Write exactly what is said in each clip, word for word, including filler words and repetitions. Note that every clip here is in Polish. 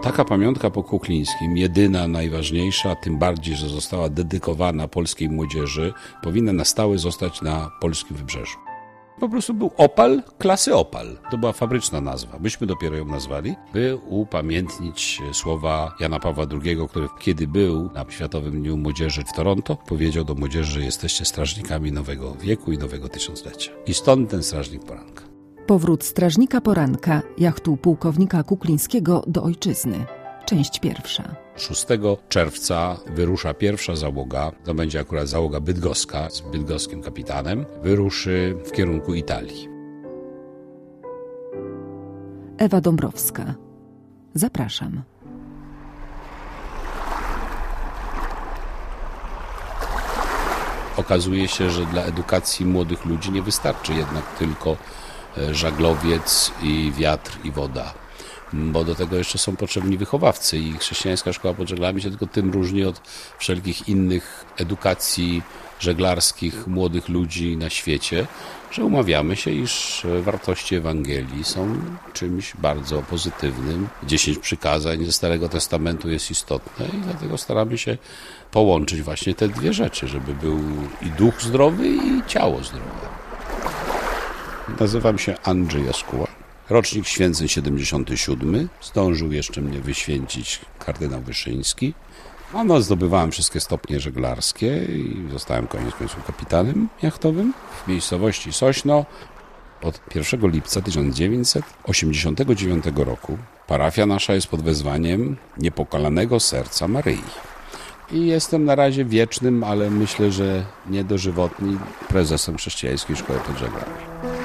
Taka pamiątka po Kuklińskim, jedyna, najważniejsza, tym bardziej, że została dedykowana polskiej młodzieży, powinna na stałe zostać na polskim wybrzeżu. Po prostu był Opal klasy Opal. To była fabryczna nazwa. Myśmy dopiero ją nazwali, by upamiętnić słowa Jana Pawła drugiego, który kiedy był na Światowym Dniu Młodzieży w Toronto, powiedział do młodzieży, że jesteście strażnikami nowego wieku i nowego tysiąclecia. I stąd ten strażnik poranka. Powrót strażnika poranka, jachtu pułkownika Kuklińskiego do ojczyzny. Część pierwsza. szóstego czerwca wyrusza pierwsza załoga, to będzie akurat załoga bydgoska z bydgoskim kapitanem, wyruszy w kierunku Italii. Ewa Dąbrowska. Zapraszam. Okazuje się, że dla edukacji młodych ludzi nie wystarczy jednak tylko żaglowiec i wiatr i woda, bo do tego jeszcze są potrzebni wychowawcy i chrześcijańska szkoła pod żaglami się tylko tym różni od wszelkich innych edukacji żeglarskich młodych ludzi na świecie, że umawiamy się, iż wartości Ewangelii są czymś bardzo pozytywnym. Dziesięć przykazań ze Starego Testamentu jest istotne i dlatego staramy się połączyć właśnie te dwie rzeczy, żeby był i duch zdrowy, i ciało zdrowe. Nazywam się Andrzej Jaskóła. Rocznik święceń siedemdziesiąty siódmy. Zdążył jeszcze mnie wyświęcić kardynał Wyszyński. No, no, zdobywałem wszystkie stopnie żeglarskie i zostałem koniec końców kapitanem jachtowym w miejscowości Sośno. Od pierwszego lipca tysiąc dziewięćset osiemdziesiątego dziewiątego roku parafia nasza jest pod wezwaniem Niepokalanego Serca Maryi. I jestem na razie wiecznym, ale myślę, że niedożywotni prezesem Chrześcijańskiej Szkoły pod Żaglami.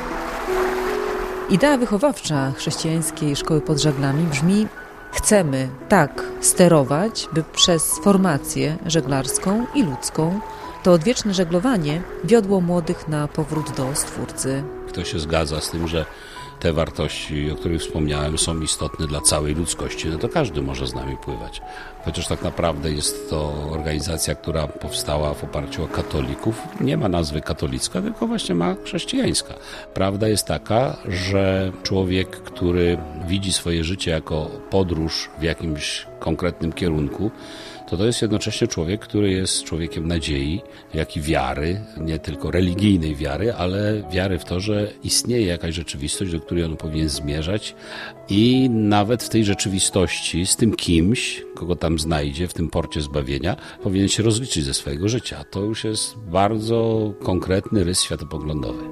Idea wychowawcza Chrześcijańskiej Szkoły pod Żaglami brzmi: chcemy tak sterować, by przez formację żeglarską i ludzką to odwieczne żeglowanie wiodło młodych na powrót do Stwórcy. Kto się zgadza z tym, że te wartości, o których wspomniałem, są istotne dla całej ludzkości, no to każdy może z nami pływać. Chociaż tak naprawdę jest to organizacja, która powstała w oparciu o katolików. Nie ma nazwy katolicka, tylko właśnie ma chrześcijańska. Prawda jest taka, że człowiek, który widzi swoje życie jako podróż w jakimś konkretnym kierunku, to to jest jednocześnie człowiek, który jest człowiekiem nadziei, jak i wiary, nie tylko religijnej wiary, ale wiary w to, że istnieje jakaś rzeczywistość, do której on powinien zmierzać i nawet w tej rzeczywistości z tym kimś, kogo tam znajdzie w tym porcie zbawienia, powinien się rozliczyć ze swojego życia. To już jest bardzo konkretny rys światopoglądowy.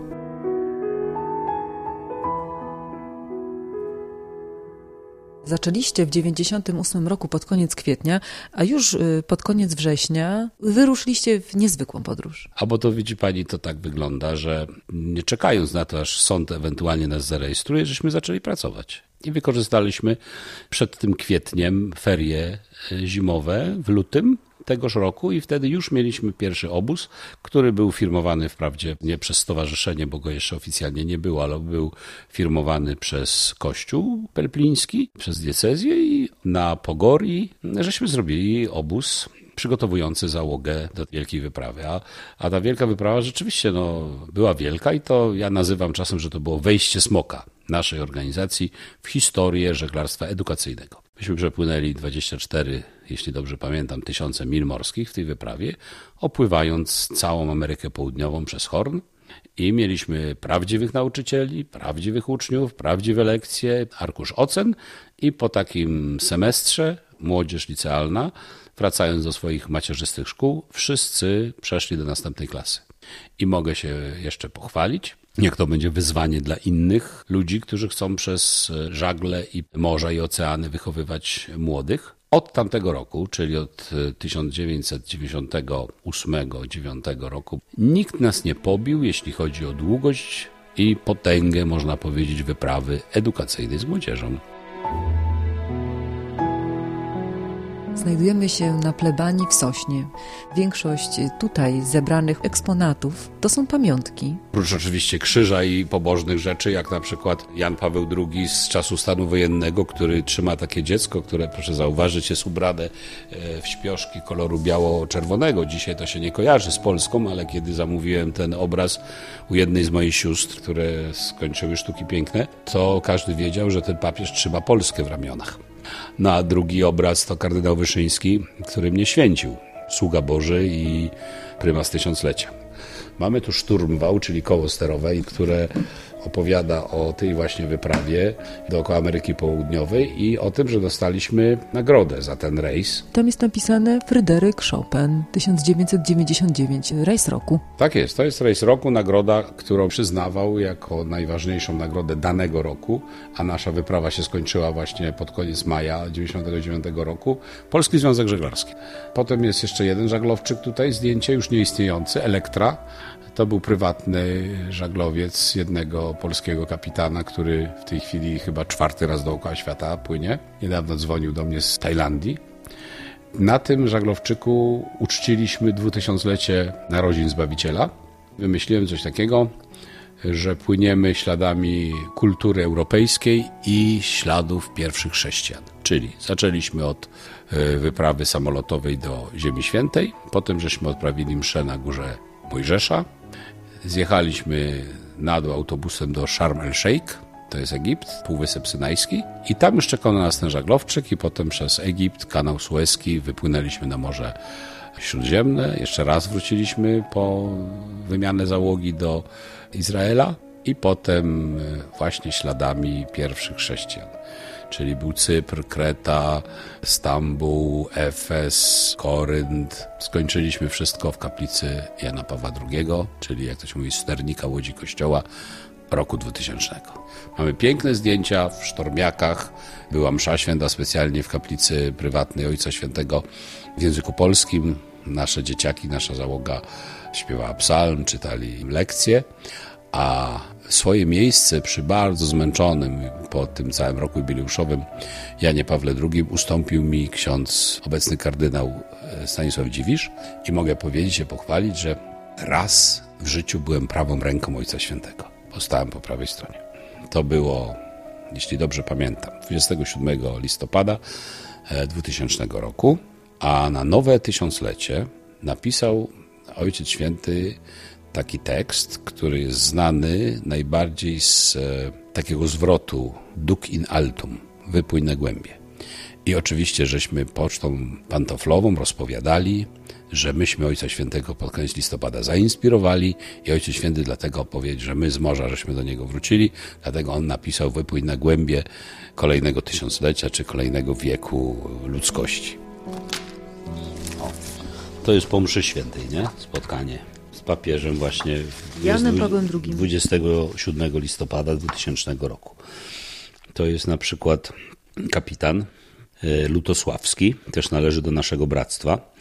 Zaczęliście w dziewięćdziesiątym ósmym roku pod koniec kwietnia, a już pod koniec września wyruszyliście w niezwykłą podróż. A bo to widzi pani, to tak wygląda, że nie czekając na to, aż sąd ewentualnie nas zarejestruje, żeśmy zaczęli pracować. I wykorzystaliśmy przed tym kwietniem ferie zimowe w lutym tegoż roku i wtedy już mieliśmy pierwszy obóz, który był firmowany wprawdzie nie przez stowarzyszenie, bo go jeszcze oficjalnie nie było, ale był firmowany przez Kościół Pelpliński, przez diecezję i na Pogorii żeśmy zrobili obóz przygotowujący załogę do wielkiej wyprawy. A, a ta wielka wyprawa rzeczywiście no, była wielka i to ja nazywam czasem, że to było wejście smoka naszej organizacji w historię żeglarstwa edukacyjnego. Myśmy przepłynęli dwadzieścia cztery, jeśli dobrze pamiętam, tysiące mil morskich w tej wyprawie, opływając całą Amerykę Południową przez Horn i mieliśmy prawdziwych nauczycieli, prawdziwych uczniów, prawdziwe lekcje, arkusz ocen i po takim semestrze młodzież licealna, wracając do swoich macierzystych szkół, wszyscy przeszli do następnej klasy. I mogę się jeszcze pochwalić, niech to będzie wyzwanie dla innych ludzi, którzy chcą przez żagle i morza i oceany wychowywać młodych. Od tamtego roku, czyli od tysiąc dziewięćset dziewięćdziesiątego ósmego dziewiątego roku, nikt nas nie pobił, jeśli chodzi o długość i potęgę, można powiedzieć, wyprawy edukacyjnej z młodzieżą. Znajdujemy się na plebanii w Sośnie. Większość tutaj zebranych eksponatów to są pamiątki. Prócz oczywiście krzyża i pobożnych rzeczy, jak na przykład Jan Paweł drugi z czasu stanu wojennego, który trzyma takie dziecko, które, proszę zauważyć, jest ubrane w śpioszki koloru biało-czerwonego. Dzisiaj to się nie kojarzy z Polską, ale kiedy zamówiłem ten obraz u jednej z moich sióstr, które skończyły sztuki piękne, to każdy wiedział, że ten papież trzyma Polskę w ramionach. No a drugi obraz to kardynał Wyszyński, który mnie święcił. Sługa Boży i prymas tysiąclecia. Mamy tu szturmwał, czyli koło sterowe, które opowiada o tej właśnie wyprawie dookoła Ameryki Południowej i o tym, że dostaliśmy nagrodę za ten rejs. Tam jest napisane Fryderyk Chopin, tysiąc dziewięćset dziewięćdziesiąt dziewięć, rejs roku. Tak jest, to jest rejs roku, nagroda, którą przyznawał jako najważniejszą nagrodę danego roku, a nasza wyprawa się skończyła właśnie pod koniec maja dziewięćdziesiątego dziewiątego roku. Polski Związek Żeglarski. Potem jest jeszcze jeden żaglowczyk tutaj, zdjęcie już nieistniejący, Elektra. To był prywatny żaglowiec jednego polskiego kapitana, który w tej chwili chyba czwarty raz dookoła świata płynie. Niedawno dzwonił do mnie z Tajlandii. Na tym żaglowczyku uczciliśmy dwutysiąclecie narodzin Zbawiciela. Wymyśliłem coś takiego, że płyniemy śladami kultury europejskiej i śladów pierwszych chrześcijan. Czyli zaczęliśmy od wyprawy samolotowej do Ziemi Świętej, potem żeśmy odprawili mszę na górze Mojżesza. Zjechaliśmy na dół autobusem do Sharm el-Sheikh, to jest Egipt, Półwysep Synajski i tam już czekał na nas ten żaglowczyk i potem przez Egipt, kanał Suezki wypłynęliśmy na Morze Śródziemne. Jeszcze raz wróciliśmy po wymianę załogi do Izraela i potem właśnie śladami pierwszych chrześcijan. Czyli był Cypr, Kreta, Stambuł, Efes, Korynt. Skończyliśmy wszystko w kaplicy Jana Pawła drugiego, czyli jak to się mówi, sternika Łodzi Kościoła roku dwutysięcznego. Mamy piękne zdjęcia w sztormiakach. Była msza święta specjalnie w kaplicy prywatnej Ojca Świętego w języku polskim. Nasze dzieciaki, nasza załoga śpiewała psalm, czytali lekcje, a swoje miejsce przy bardzo zmęczonym po tym całym roku jubileuszowym Janie Pawle drugim ustąpił mi ksiądz, obecny kardynał Stanisław Dziwisz i mogę powiedzieć się pochwalić, że raz w życiu byłem prawą ręką Ojca Świętego. Postałem po prawej stronie. To było, jeśli dobrze pamiętam, dwudziestego siódmego listopada dwutysięcznego roku, a na nowe tysiąclecie napisał Ojciec Święty taki tekst, który jest znany najbardziej z e, takiego zwrotu duc in altum, wypłyń na głębie. I oczywiście żeśmy pocztą pantoflową rozpowiadali, że myśmy Ojca Świętego pod koniec listopada zainspirowali i Ojciec Święty dlatego powiedział, że my z morza żeśmy do niego wrócili, dlatego on napisał wypłyń na głębie kolejnego tysiąclecia czy kolejnego wieku ludzkości. O, to jest po mszy świętej, nie? Spotkanie z papieżem właśnie Janem Pawłem drugim. dwudziestego siódmego listopada dwutysięcznego roku. To jest na przykład kapitan Lutosławski, też należy do naszego bractwa.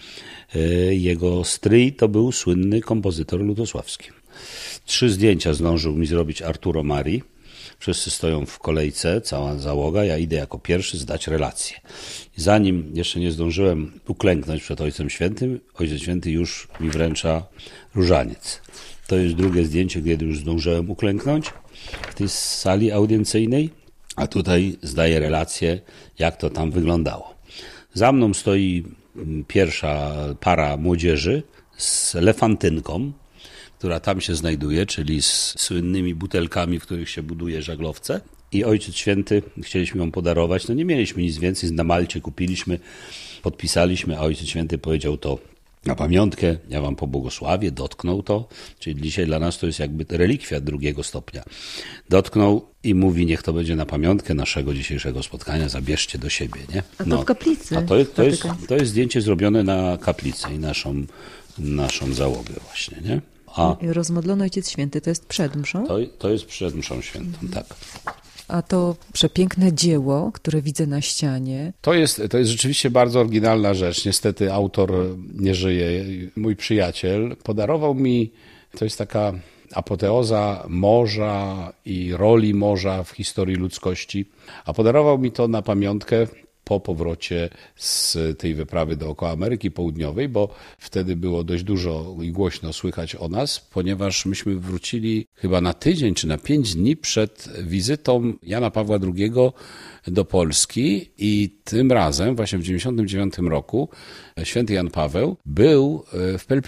Jego stryj to był słynny kompozytor Lutosławski. Trzy zdjęcia zdążył mi zrobić Arturo Mari. Wszyscy stoją w kolejce, cała załoga, ja idę jako pierwszy zdać relację. Zanim jeszcze nie zdążyłem uklęknąć przed Ojcem Świętym, Ojciec Święty już mi wręcza różaniec. To jest drugie zdjęcie, kiedy już zdążyłem uklęknąć w tej sali audiencyjnej, a tutaj zdaję relację, jak to tam wyglądało. Za mną stoi pierwsza para młodzieży z lefantynką, która tam się znajduje, czyli z słynnymi butelkami, w których się buduje żaglowce. I Ojciec Święty, chcieliśmy ją podarować, no nie mieliśmy nic więcej, na Malcie kupiliśmy, podpisaliśmy, a Ojciec Święty powiedział to na pamiątkę, ja wam pobłogosławię, dotknął to, czyli dzisiaj dla nas to jest jakby relikwia drugiego stopnia. Dotknął i mówi, niech to będzie na pamiątkę naszego dzisiejszego spotkania, zabierzcie do siebie, nie? A to no. w kaplicy. A to, to, jest, to jest zdjęcie zrobione na kaplicy i naszą, naszą załogę właśnie, nie? A rozmodlony Ojciec Święty to jest przed mszą? To, to jest przed mszą świętą, mhm. tak. A to przepiękne dzieło, które widzę na ścianie. To jest, to jest rzeczywiście bardzo oryginalna rzecz. Niestety autor nie żyje. Mój przyjaciel podarował mi, to jest taka apoteoza morza i roli morza w historii ludzkości, a podarował mi to na pamiątkę po powrocie z tej wyprawy dookoła Ameryki Południowej, bo wtedy było dość dużo i głośno słychać o nas, ponieważ myśmy wrócili chyba na tydzień czy na pięć dni przed wizytą Jana Pawła drugiego do Polski i tym razem, właśnie w dziewięćdziesiątym dziewiątym roku, święty Jan Paweł był w Pelplinie.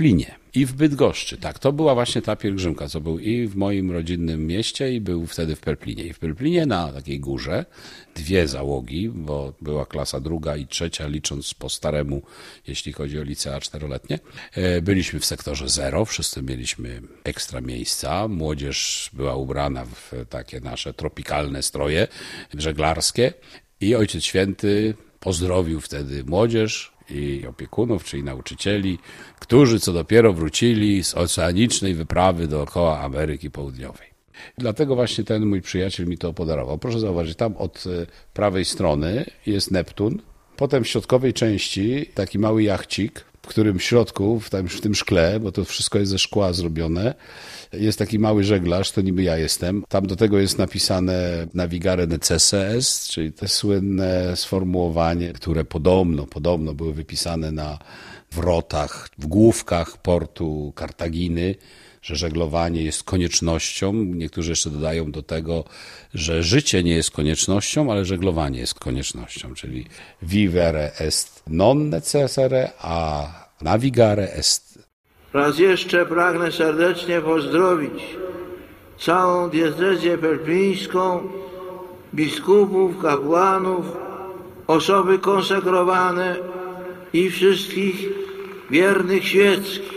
I w Bydgoszczy, tak. To była właśnie ta pielgrzymka, co był i w moim rodzinnym mieście, i był wtedy w Pelplinie. I w Pelplinie na takiej górze dwie załogi, bo była klasa druga i trzecia, licząc po staremu, jeśli chodzi o licea czteroletnie. Byliśmy w sektorze zero, wszyscy mieliśmy ekstra miejsca. Młodzież była ubrana w takie nasze tropikalne stroje żeglarskie i Ojciec Święty pozdrowił wtedy młodzież i opiekunów, czyli nauczycieli, którzy co dopiero wrócili z oceanicznej wyprawy dookoła Ameryki Południowej. Dlatego właśnie ten mój przyjaciel mi to podarował. Proszę zauważyć, tam od prawej strony jest Neptun, potem w środkowej części taki mały jachcik, w którym w środku, w tym, w tym szkle, bo to wszystko jest ze szkła zrobione, jest taki mały żeglarz, to niby ja jestem. Tam do tego jest napisane navigare necesse est, czyli to słynne sformułowanie, które podobno, podobno były wypisane na wrotach, w główkach portu Kartaginy, że żeglowanie jest koniecznością. Niektórzy jeszcze dodają do tego, że życie nie jest koniecznością, ale żeglowanie jest koniecznością, czyli vivere est non necessare, a navigare est. Raz jeszcze pragnę serdecznie pozdrowić całą diecezję pelplińską, biskupów, kapłanów, osoby konsekrowane i wszystkich wiernych świeckich.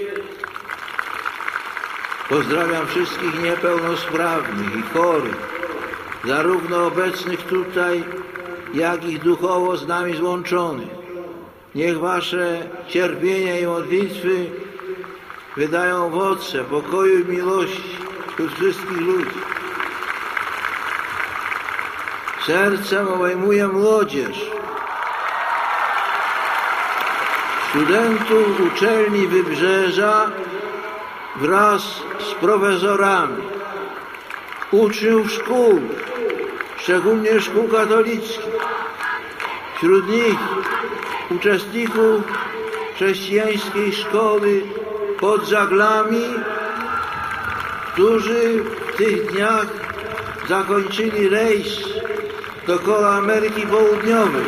Pozdrawiam wszystkich niepełnosprawnych i chorych, zarówno obecnych tutaj, jak i duchowo z nami złączonych. Niech wasze cierpienia i modlitwy wydają owoce pokoju i miłości wśród wszystkich ludzi. Sercem obejmuję młodzież, studentów uczelni Wybrzeża wraz z profesorami, uczniów szkół, szczególnie szkół katolickich. Wśród nich uczestników chrześcijańskiej szkoły pod Żaglami, którzy w tych dniach zakończyli rejs dookoła Ameryki Południowej.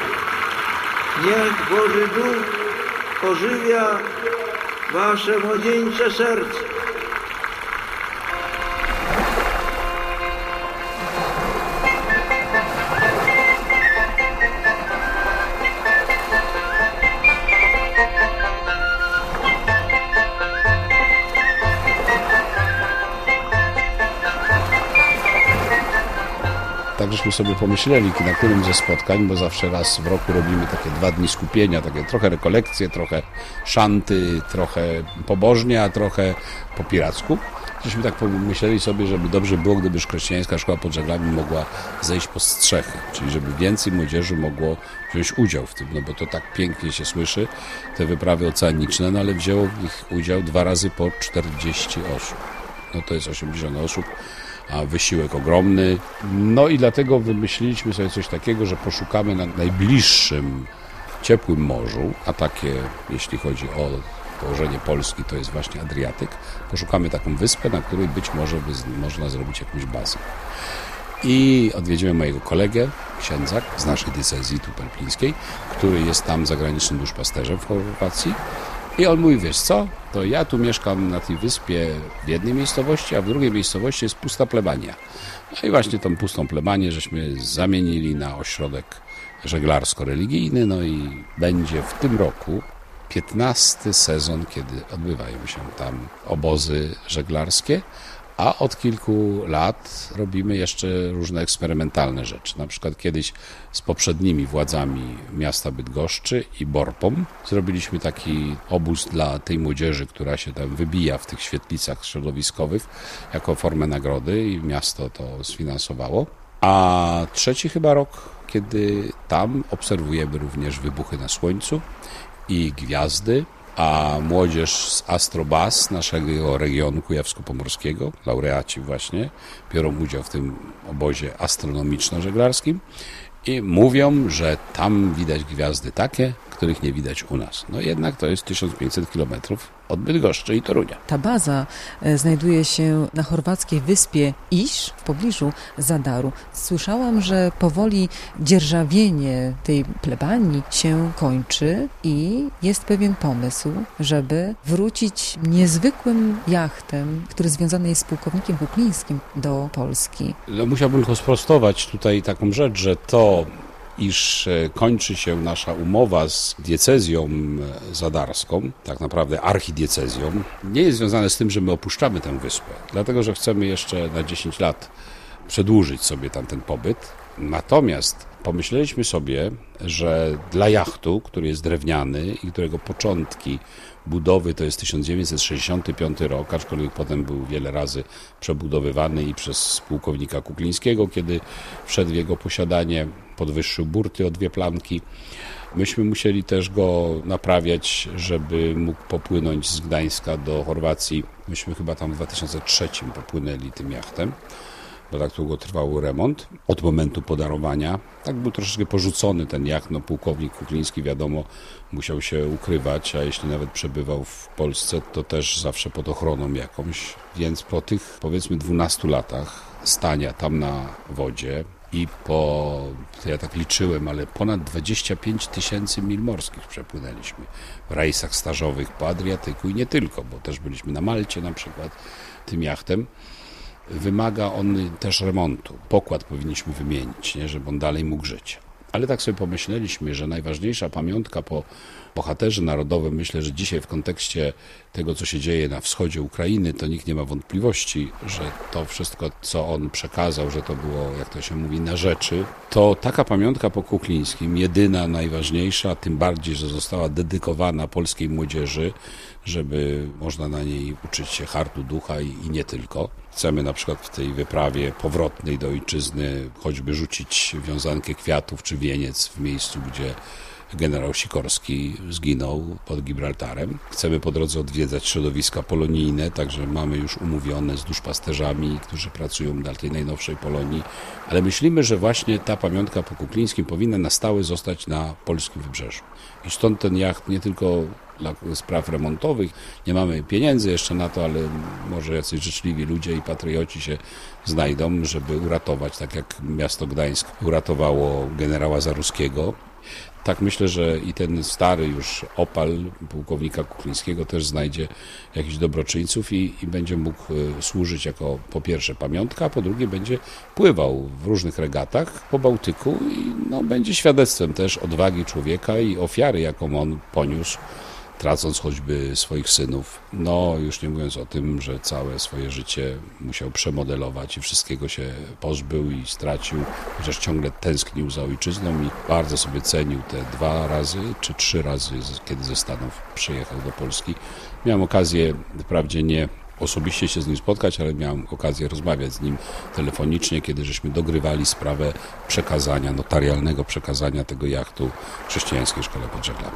Niech Boży Duch ożywia wasze młodzieńcze serce. Tak żeśmy sobie pomyśleli, na którym ze spotkań, bo zawsze raz w roku robimy takie dwa dni skupienia, takie trochę rekolekcje, trochę szanty, trochę pobożnie, a trochę po piracku. Żeśmy tak pomyśleli sobie, żeby dobrze było, gdyby chrześcijańska szkoła pod Żaglami mogła zejść pod strzechy, czyli żeby więcej młodzieży mogło wziąć udział w tym, no bo to tak pięknie się słyszy, te wyprawy oceaniczne, no ale wzięło w nich udział dwa razy po czterdzieści osób. No to jest osiemdziesiąt osób. A wysiłek ogromny. No i dlatego wymyśliliśmy sobie coś takiego, że poszukamy na najbliższym ciepłym morzu, a takie, jeśli chodzi o położenie Polski, to jest właśnie Adriatyk. Poszukamy taką wyspę, na której być może by, można zrobić jakąś bazę. I odwiedzimy mojego kolegę, księdza z naszej diecezji tu pelplińskiej, który jest tam zagranicznym duszpasterzem w Chorwacji. I on mówi, wiesz co, to ja tu mieszkam na tej wyspie w jednej miejscowości, a w drugiej miejscowości jest pusta plebania. No i właśnie tą pustą plebanię żeśmy zamienili na ośrodek żeglarsko-religijny, no i będzie w tym roku piętnasty sezon, kiedy odbywają się tam obozy żeglarskie, a od kilku lat robimy jeszcze różne eksperymentalne rzeczy. Na przykład kiedyś z poprzednimi władzami miasta Bydgoszczy i Borpom zrobiliśmy taki obóz dla tej młodzieży, która się tam wybija w tych świetlicach środowiskowych jako formę nagrody i miasto to sfinansowało. A trzeci chyba rok, kiedy tam obserwujemy również wybuchy na Słońcu i gwiazdy, a młodzież z Astrobas, naszego regionu kujawsko-pomorskiego, laureaci właśnie, biorą udział w tym obozie astronomiczno-żeglarskim i mówią, że tam widać gwiazdy takie, których nie widać u nas. No jednak to jest tysiąc pięćset kilometrów od Bydgoszczy i Torunia. Ta baza znajduje się na chorwackiej wyspie Iż w pobliżu Zadaru. Słyszałam, że powoli dzierżawienie tej plebanii się kończy i jest pewien pomysł, żeby wrócić niezwykłym jachtem, który związany jest z pułkownikiem Kuklińskim do Polski. No, musiałbym tylko sprostować tutaj taką rzecz, że to, iż kończy się nasza umowa z diecezją zadarską, tak naprawdę archidiecezją, nie jest związane z tym, że my opuszczamy tę wyspę, dlatego że chcemy jeszcze na dziesięć lat przedłużyć sobie tamten pobyt. Natomiast pomyśleliśmy sobie, że dla jachtu, który jest drewniany i którego początki budowy to jest tysiąc dziewięćset sześćdziesiąty piąty rok, aczkolwiek potem był wiele razy przebudowywany i przez pułkownika Kuklińskiego, kiedy wszedł w jego posiadanie, podwyższył burty o dwie planki. Myśmy musieli też go naprawiać, żeby mógł popłynąć z Gdańska do Chorwacji. Myśmy chyba tam w dwa tysiące trzecim popłynęli tym jachtem, bo tak długo trwał remont od momentu podarowania. Tak był troszeczkę porzucony ten jacht, no pułkownik Kukliński wiadomo musiał się ukrywać, a jeśli nawet przebywał w Polsce, to też zawsze pod ochroną jakąś, więc po tych powiedzmy dwunastu latach stania tam na wodzie i po, to ja tak liczyłem, ale ponad dwadzieścia pięć tysięcy mil morskich przepłynęliśmy w rejsach stażowych po Adriatyku i nie tylko, bo też byliśmy na Malcie na przykład tym jachtem. Wymaga on też remontu. Pokład powinniśmy wymienić, nie, żeby on dalej mógł żyć. Ale tak sobie pomyśleliśmy, że najważniejsza pamiątka po bohaterze narodowym, myślę, że dzisiaj w kontekście tego, co się dzieje na wschodzie Ukrainy, to nikt nie ma wątpliwości, że to wszystko, co on przekazał, że to było, jak to się mówi, na rzeczy, to taka pamiątka po Kuklińskim, jedyna, najważniejsza, tym bardziej, że została dedykowana polskiej młodzieży, żeby można na niej uczyć się hartu ducha i, i nie tylko. Chcemy na przykład w tej wyprawie powrotnej do ojczyzny choćby rzucić wiązankę kwiatów czy wieniec w miejscu, gdzie generał Sikorski zginął pod Gibraltarem. Chcemy po drodze odwiedzać środowiska polonijne, także mamy już umówione z duszpasterzami, którzy pracują na tej najnowszej Polonii, ale myślimy, że właśnie ta pamiątka po Kuklińskim powinna na stałe zostać na polskim wybrzeżu. I stąd ten jacht nie tylko dla spraw remontowych, nie mamy pieniędzy jeszcze na to, ale może jacyś życzliwi ludzie i patrioci się znajdą, żeby uratować, tak jak miasto Gdańsk uratowało generała Zaruskiego. Tak myślę, że i ten stary już Opal pułkownika Kuklińskiego też znajdzie jakichś dobroczyńców i, i będzie mógł służyć jako po pierwsze pamiątka, a po drugie będzie pływał w różnych regatach po Bałtyku i no, będzie świadectwem też odwagi człowieka i ofiary, jaką on poniósł, tracąc choćby swoich synów. No już nie mówiąc o tym, że całe swoje życie musiał przemodelować i wszystkiego się pozbył i stracił, chociaż ciągle tęsknił za ojczyzną i bardzo sobie cenił te dwa razy czy trzy razy, kiedy ze Stanów przyjechał do Polski. Miałem okazję, wprawdzie nie osobiście się z nim spotkać, ale miałem okazję rozmawiać z nim telefonicznie, kiedy żeśmy dogrywali sprawę przekazania, notarialnego przekazania tego jachtu Chrześcijańskiej Szkole pod Żaglami.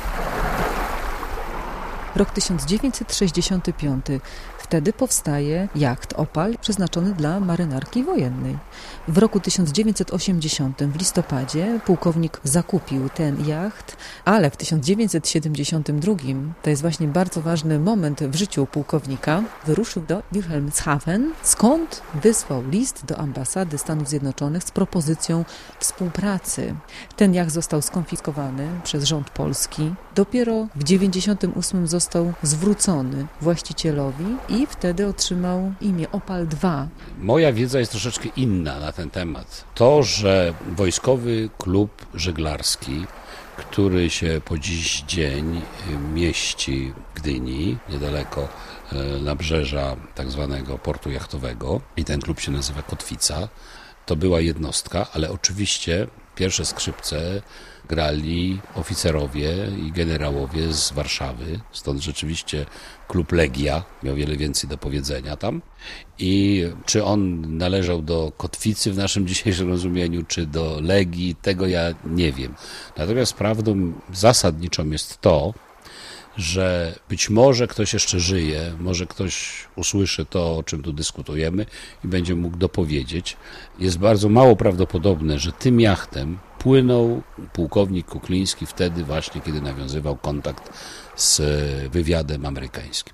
Rok tysiąc dziewięćset sześćdziesiąty piąty. Wtedy powstaje jacht Opal przeznaczony dla marynarki wojennej. W roku tysiąc dziewięćset osiemdziesiątym w listopadzie pułkownik zakupił ten jacht, ale w tysiąc dziewięćset siedemdziesiątym drugim, to jest właśnie bardzo ważny moment w życiu pułkownika, wyruszył do Wilhelmshaven, skąd wysłał list do ambasady Stanów Zjednoczonych z propozycją współpracy. Ten jacht został skonfiskowany przez rząd polski. Dopiero w dziewięćdziesiątym ósmym został zwrócony właścicielowi i wtedy otrzymał imię Opal dwa. Moja wiedza jest troszeczkę inna na ten temat. To, że Wojskowy Klub Żeglarski, który się po dziś dzień mieści w Gdyni, niedaleko nabrzeża tak zwanego portu jachtowego i ten klub się nazywa Kotwica, to była jednostka, ale oczywiście pierwsze skrzypce grali oficerowie i generałowie z Warszawy, stąd rzeczywiście klub Legia miał wiele więcej do powiedzenia tam. I czy on należał do Kotwicy w naszym dzisiejszym rozumieniu, czy do Legii, tego ja nie wiem. Natomiast prawdą zasadniczą jest to, że być może ktoś jeszcze żyje, może ktoś usłyszy to, o czym tu dyskutujemy i będzie mógł dopowiedzieć. Jest bardzo mało prawdopodobne, że tym jachtem płynął pułkownik Kukliński wtedy właśnie, kiedy nawiązywał kontakt z wywiadem amerykańskim.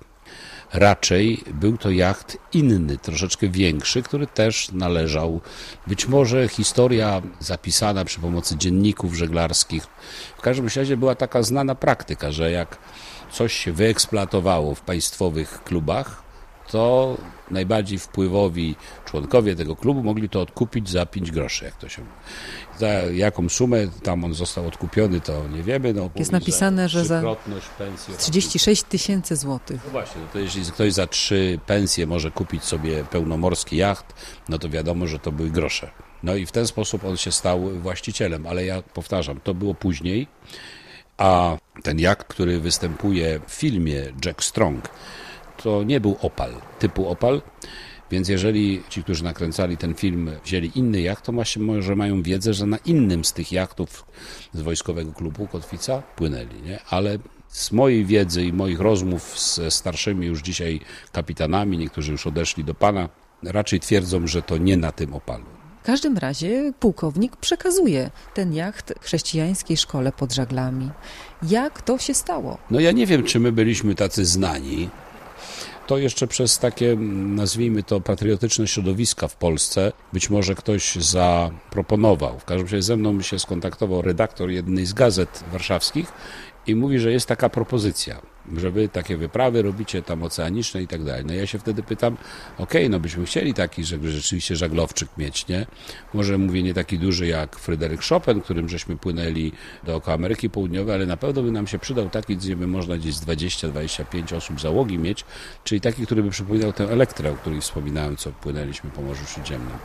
Raczej był to jacht inny, troszeczkę większy, który też należał, być może historia zapisana przy pomocy dzienników żeglarskich. W każdym razie była taka znana praktyka, że jak coś się wyeksploatowało w państwowych klubach, to najbardziej wpływowi członkowie tego klubu mogli to odkupić za pięć groszy, jak to się mówi. Za jaką sumę tam on został odkupiony, to nie wiemy. No, jest napisane, że za pensji, trzydzieści sześć tysięcy złotych. No właśnie, no to jeśli ktoś za trzy pensje może kupić sobie pełnomorski jacht, no to wiadomo, że to były grosze. No i w ten sposób on się stał właścicielem, ale ja powtarzam, to było później, a ten jacht, który występuje w filmie Jack Strong, to nie był Opal, typu Opal, więc jeżeli ci, którzy nakręcali ten film, wzięli inny jacht, to właśnie może mają wiedzę, że na innym z tych jachtów z Wojskowego Klubu Kotwica płynęli, nie? Ale z mojej wiedzy i moich rozmów ze starszymi już dzisiaj kapitanami, niektórzy już odeszli do Pana, raczej twierdzą, że to nie na tym Opalu. W każdym razie pułkownik przekazuje ten jacht chrześcijańskiej szkole pod żaglami. Jak to się stało? No ja nie wiem, czy my byliśmy tacy znani. To jeszcze przez takie, nazwijmy to, patriotyczne środowiska w Polsce być może ktoś zaproponował. W każdym razie ze mną się skontaktował redaktor jednej z gazet warszawskich i mówi, że jest taka propozycja, że wy takie wyprawy robicie tam oceaniczne i tak dalej. No ja się wtedy pytam, okej, okay, no byśmy chcieli taki, żeby rzeczywiście żaglowczyk mieć, nie? Może mówię nie taki duży jak Fryderyk Chopin, którym żeśmy płynęli dookoła Ameryki Południowej, ale na pewno by nam się przydał taki, gdzie by można gdzieś dwadzieścia do dwudziestu pięciu osób załogi mieć, czyli taki, który by przypominał tę Elektrę, o której wspominałem, co płynęliśmy po Morzu Śródziemnym.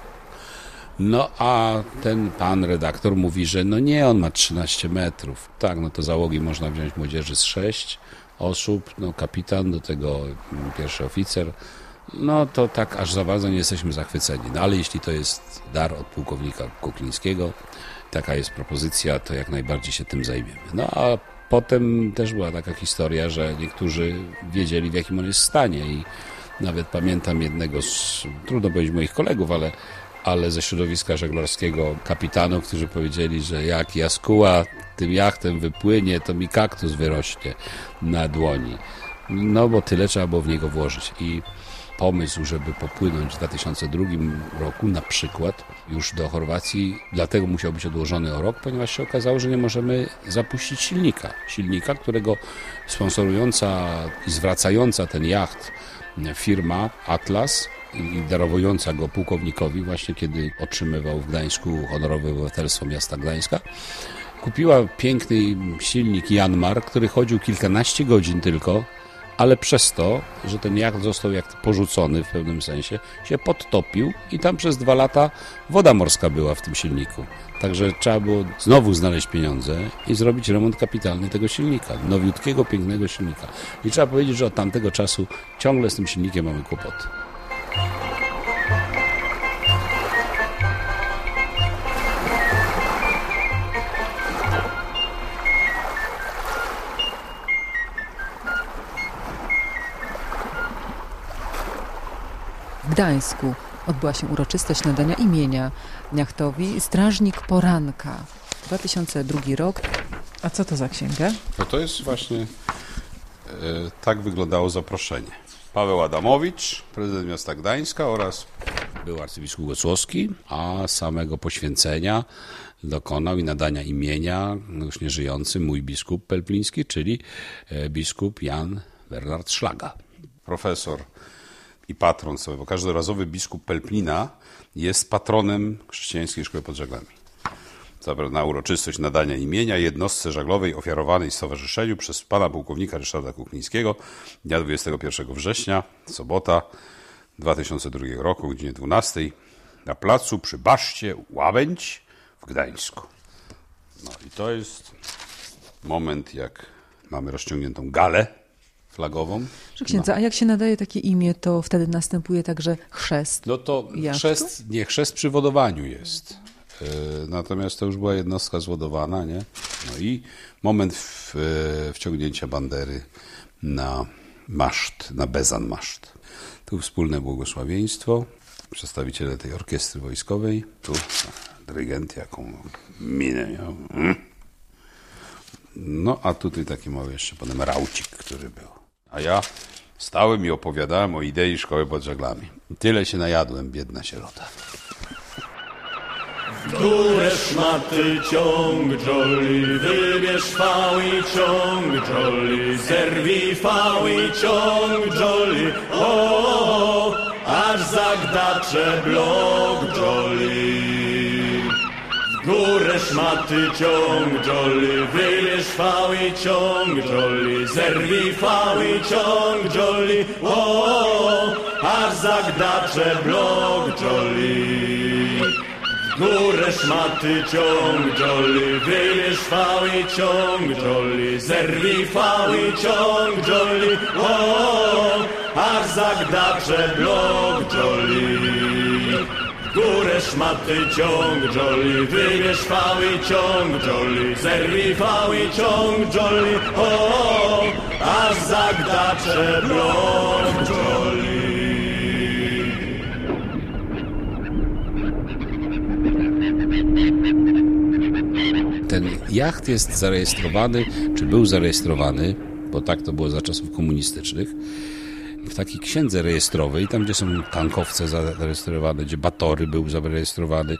No a ten pan redaktor mówi, że no nie, on ma trzynaście metrów. Tak, no to załogi można wziąć młodzieży z sześć osób, no kapitan, do tego pierwszy oficer. No to tak aż za bardzo nie jesteśmy zachwyceni. No ale jeśli to jest dar od pułkownika Kuklińskiego, taka jest propozycja, to jak najbardziej się tym zajmiemy. No a potem też była taka historia, że niektórzy wiedzieli, w jakim on jest stanie i nawet pamiętam jednego z, trudno powiedzieć moich kolegów, ale ale ze środowiska żeglarskiego kapitanów, którzy powiedzieli, że jak Jaskuła tym jachtem wypłynie, to mi kaktus wyrośnie na dłoni. No bo tyle trzeba było w niego włożyć. I pomysł, żeby popłynąć w dwa tysiące drugim roku na przykład już do Chorwacji, dlatego musiał być odłożony o rok, ponieważ się okazało, że nie możemy zapuścić silnika. Silnika, którego sponsorująca i zwracająca ten jacht firma Atlas i darowująca go pułkownikowi właśnie kiedy otrzymywał w Gdańsku honorowe obywatelstwo miasta Gdańska, kupiła piękny silnik Janmar, który chodził kilkanaście godzin tylko, ale przez to, że ten jacht został jak porzucony w pewnym sensie, się podtopił i tam przez dwa lata woda morska była w tym silniku. Także trzeba było znowu znaleźć pieniądze i zrobić remont kapitalny tego silnika, nowiutkiego, pięknego silnika. I trzeba powiedzieć, że od tamtego czasu ciągle z tym silnikiem mamy kłopoty. W Gdańsku odbyła się uroczystość nadania imienia jachtowi Strażnik Poranka. dwa tysiące drugi rok. A co to za księga? No to jest właśnie, e, tak wyglądało zaproszenie. Paweł Adamowicz, prezydent miasta Gdańska oraz był arcybiskup Gocłowski, a samego poświęcenia dokonał i nadania imienia już nieżyjący mój biskup pelpliński, czyli biskup Jan Bernard Szlaga. Profesor i patron sobie, bo każdorazowy biskup Pelplina jest patronem Chrześcijańskiej Szkoły pod Żaglami. Zabrał na uroczystość nadania imienia jednostce żaglowej ofiarowanej stowarzyszeniu przez pana pułkownika Ryszarda Kuklińskiego dnia dwudziestego pierwszego września, sobota dwa tysiące drugiego roku, o godzinie dwunastej na placu przy Baszcie Łabędź w Gdańsku. No i to jest moment, jak mamy rozciągniętą galę flagową. Że księdza, a jak się nadaje takie imię, to wtedy następuje także chrzest? No to chrzest, nie, chrzest przy wodowaniu jest. Yy, natomiast to już była jednostka zwodowana, nie? No i moment w, yy, wciągnięcia bandery na maszt, na bezan maszt. Tu wspólne błogosławieństwo, przedstawiciele tej orkiestry wojskowej, tu dyrygent, jaką minę miał. Hmm? No, a tutaj taki mały jeszcze potem raucik, który był. A ja stałem i opowiadałem o idei szkoły pod żaglami. I tyle się najadłem, biedna sierota. W górę szmaty ciąg jolly, wybierz fał i ciąg jolly, zerwij fał i ciąg jolly, o, o, o, aż zagdacze blok jolly. W górę szmaty ciąg jolly, wybierz fał i ciąg jolly, zerwij fał i ciąg jolly, o, o, o, aż zagdacze blok jolly. W górę szmaty ciąg jolly, wybierz fał i ciąg jolly, zerwij fał i ciąg jolly, o, o, aż zagdacze blok jolly. W górę szmaty ciąg jolly, wybierz fał i ciąg jolly, zerwij fał i ciąg jolly, o, o, aż zagdacze blok jolly. Ten jacht jest zarejestrowany, czy był zarejestrowany, bo tak to było za czasów komunistycznych, w takiej księdze rejestrowej, tam gdzie są tankowce zarejestrowane, gdzie Batory był zarejestrowany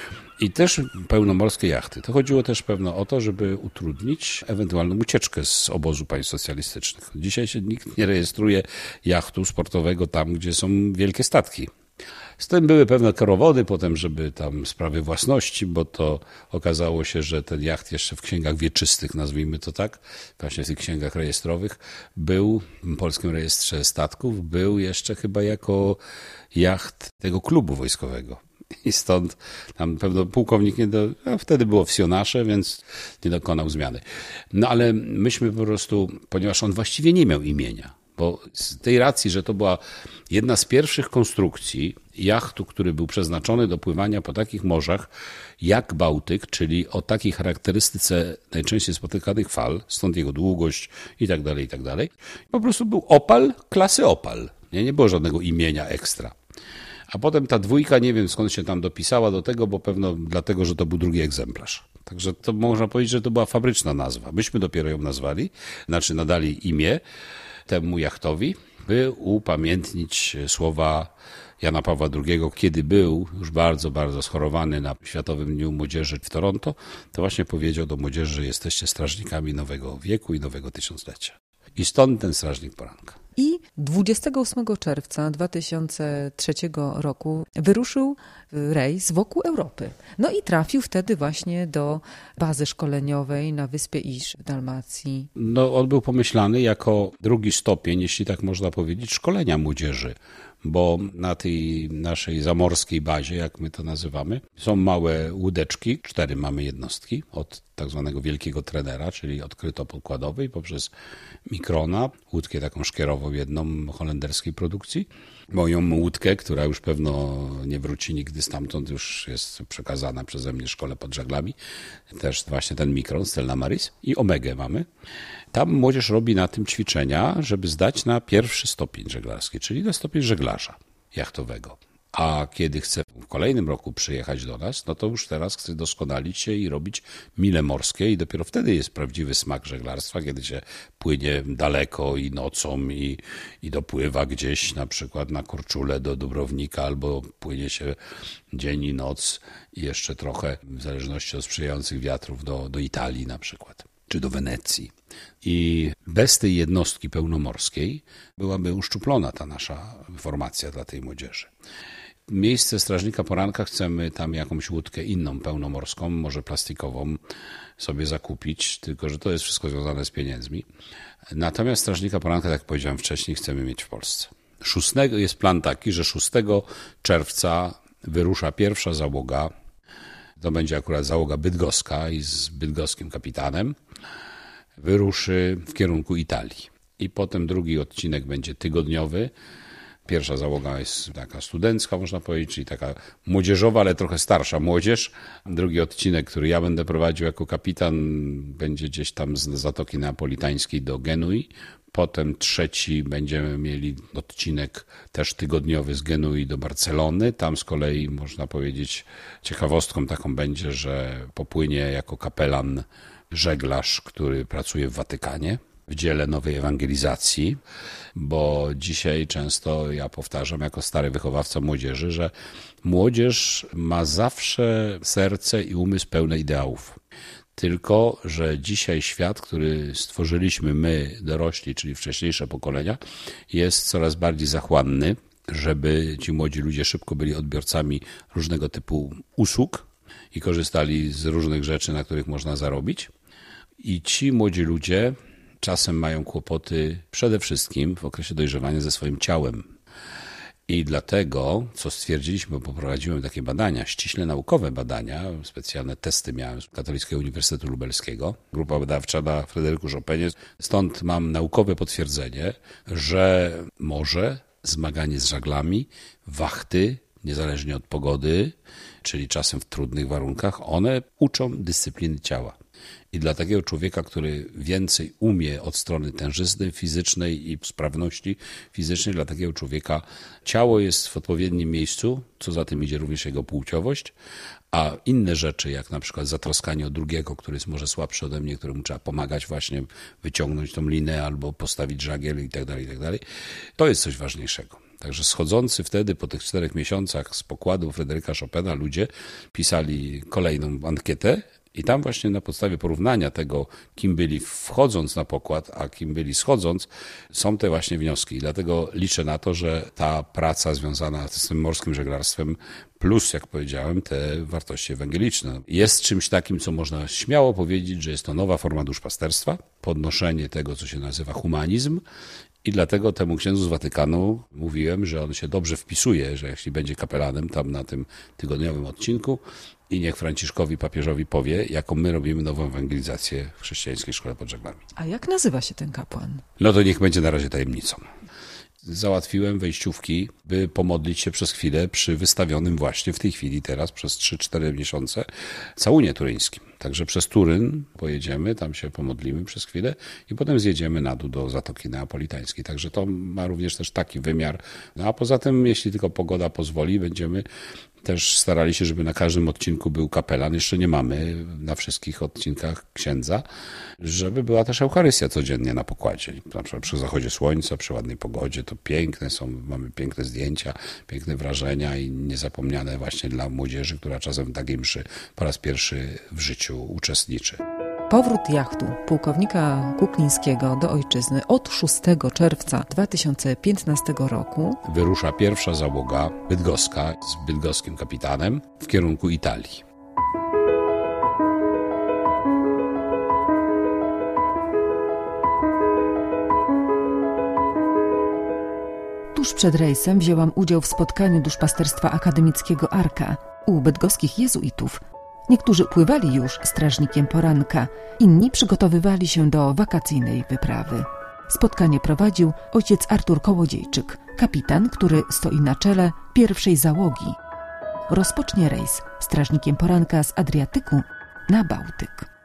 i też pełnomorskie jachty. To chodziło też pewno o to, żeby utrudnić ewentualną ucieczkę z obozu państw socjalistycznych. Dzisiaj się nikt nie rejestruje jachtu sportowego tam, gdzie są wielkie statki. Z tym były pewne korowody potem, żeby tam sprawy własności, bo to okazało się, że ten jacht jeszcze w księgach wieczystych, nazwijmy to tak, właśnie w tych księgach rejestrowych, był w Polskim Rejestrze Statków, był jeszcze chyba jako jacht tego klubu wojskowego. I stąd tam pewno pułkownik nie do, no wtedy było wsionasze, więc nie dokonał zmiany. No ale myśmy po prostu, ponieważ on właściwie nie miał imienia, bo z tej racji, że to była jedna z pierwszych konstrukcji jachtu, który był przeznaczony do pływania po takich morzach jak Bałtyk, czyli o takiej charakterystyce najczęściej spotykanych fal, stąd jego długość i tak dalej, i tak dalej. Po prostu był opal klasy opal. Nie, nie było żadnego imienia ekstra. A potem ta dwójka, nie wiem skąd się tam dopisała do tego, bo pewno dlatego, że to był drugi egzemplarz. Także to można powiedzieć, że to była fabryczna nazwa. Myśmy dopiero ją nazwali, znaczy nadali imię temu jachtowi, by upamiętnić słowa Jana Pawła drugiego, kiedy był już bardzo, bardzo schorowany na Światowym Dniu Młodzieży w Toronto, to właśnie powiedział do młodzieży, że jesteście strażnikami nowego wieku i nowego tysiąclecia. I stąd ten strażnik poranka. I dwudziestego ósmego czerwca dwa tysiące trzeciego roku wyruszył rejs wokół Europy. No i trafił wtedy właśnie do bazy szkoleniowej na wyspie Iż w Dalmacji. No, on był pomyślany jako drugi stopień, jeśli tak można powiedzieć, szkolenia młodzieży. Bo na tej naszej zamorskiej bazie, jak my to nazywamy, są małe łódeczki, cztery mamy jednostki, od tak zwanego wielkiego trenera, czyli od krytopokładowej, poprzez Mikrona, łódkę taką szkierową jedną holenderskiej produkcji, moją łódkę, która już pewno nie wróci nigdy stamtąd, już jest przekazana przeze mnie szkole pod żaglami, też właśnie ten Mikron, Stella Maris i Omegę mamy. Tam młodzież robi na tym ćwiczenia, żeby zdać na pierwszy stopień żeglarski, czyli na stopień żeglarza jachtowego. A kiedy chce w kolejnym roku przyjechać do nas, no to już teraz chce doskonalić się i robić mile morskie i dopiero wtedy jest prawdziwy smak żeglarstwa, kiedy się płynie daleko i nocą i, i dopływa gdzieś na przykład na Korczulę do Dubrownika albo płynie się dzień i noc i jeszcze trochę w zależności od sprzyjających wiatrów do, do Italii na przykład, czy do Wenecji. I bez tej jednostki pełnomorskiej byłaby uszczuplona ta nasza formacja dla tej młodzieży. Miejsce strażnika poranka chcemy tam jakąś łódkę inną pełnomorską, może plastikową sobie zakupić, tylko że to jest wszystko związane z pieniędzmi. Natomiast strażnika poranka, tak jak powiedziałem wcześniej, chcemy mieć w Polsce. szóstego jest plan taki, że szóstego czerwca wyrusza pierwsza załoga. To będzie akurat załoga bydgoska i z bydgoskim kapitanem. Wyruszy w kierunku Italii. I potem drugi odcinek będzie tygodniowy Pierwsza załoga jest taka studencka, można powiedzieć, czyli taka młodzieżowa, ale trochę starsza młodzież. Drugi odcinek, który ja będę prowadził jako kapitan, będzie gdzieś tam z Zatoki Neapolitańskiej do Genui. Potem trzeci będziemy mieli odcinek też tygodniowy z Genui do Barcelony. Tam z kolei można powiedzieć ciekawostką taką będzie, że popłynie jako kapelan żeglarz, który pracuje w Watykanie w dziele nowej ewangelizacji, bo dzisiaj często ja powtarzam jako stary wychowawca młodzieży, że młodzież ma zawsze serce i umysł pełne ideałów. Tylko że dzisiaj świat, który stworzyliśmy my, dorośli, czyli wcześniejsze pokolenia, jest coraz bardziej zachłanny, żeby ci młodzi ludzie szybko byli odbiorcami różnego typu usług i korzystali z różnych rzeczy, na których można zarobić. I ci młodzi ludzie czasem mają kłopoty przede wszystkim w okresie dojrzewania ze swoim ciałem. I dlatego, co stwierdziliśmy, bo poprowadziłem takie badania, ściśle naukowe badania, specjalne testy miałem z Katolickiego Uniwersytetu Lubelskiego, grupa badawcza na Fryderyku Chopinie, stąd mam naukowe potwierdzenie, że morze, zmaganie z żaglami, wachty, niezależnie od pogody, czyli czasem w trudnych warunkach, one uczą dyscypliny ciała. I dla takiego człowieka, który więcej umie od strony tężyzny fizycznej i sprawności fizycznej, dla takiego człowieka ciało jest w odpowiednim miejscu, co za tym idzie również jego płciowość, a inne rzeczy, jak na przykład zatroskanie o drugiego, który jest może słabszy ode mnie, któremu trzeba pomagać właśnie wyciągnąć tą linę albo postawić żagiel i tak dalej, i tak dalej, to jest coś ważniejszego. Także schodzący wtedy po tych czterech miesiącach z pokładu Fryderyka Chopina ludzie pisali kolejną ankietę i tam właśnie na podstawie porównania tego, kim byli wchodząc na pokład, a kim byli schodząc, są te właśnie wnioski. I dlatego liczę na to, że ta praca związana z tym morskim żeglarstwem plus, jak powiedziałem, te wartości ewangeliczne jest czymś takim, co można śmiało powiedzieć, że jest to nowa forma duszpasterstwa, podnoszenie tego, co się nazywa humanizm. I dlatego temu księdzu z Watykanu mówiłem, że on się dobrze wpisuje, że jeśli będzie kapelanem tam na tym tygodniowym odcinku i niech Franciszkowi papieżowi powie, jaką my robimy nową ewangelizację w chrześcijańskiej szkole pod żaglami. A jak nazywa się ten kapłan? No to niech będzie na razie tajemnicą. Załatwiłem wejściówki, by pomodlić się przez chwilę przy wystawionym właśnie w tej chwili teraz przez trzy cztery miesiące całunie turyńskim. Także przez Turyn pojedziemy, tam się pomodlimy przez chwilę i potem zjedziemy na dół do Zatoki Neapolitańskiej. Także to ma również też taki wymiar. No a poza tym, jeśli tylko pogoda pozwoli, będziemy też starali się, żeby na każdym odcinku był kapelan. Jeszcze nie mamy na wszystkich odcinkach księdza, żeby była też Eucharystia codziennie na pokładzie. Na przykład przy zachodzie słońca, przy ładnej pogodzie, to piękne są, mamy piękne zdjęcia, piękne wrażenia i niezapomniane właśnie dla młodzieży, która czasem w takiej mszy po raz pierwszy w życiu uczestniczy. Powrót jachtu pułkownika Kuklińskiego do ojczyzny od szóstego czerwca dwa tysiące piętnastego roku. Wyrusza pierwsza załoga bydgoska z bydgoskim kapitanem w kierunku Italii. Tuż przed rejsem wzięłam udział w spotkaniu duszpasterstwa akademickiego Arka u bydgoskich jezuitów. Niektórzy pływali już strażnikiem poranka, inni przygotowywali się do wakacyjnej wyprawy. Spotkanie prowadził ojciec Artur Kołodziejczyk, kapitan, który stoi na czele pierwszej załogi. Rozpocznie rejs strażnikiem poranka z Adriatyku na Bałtyk.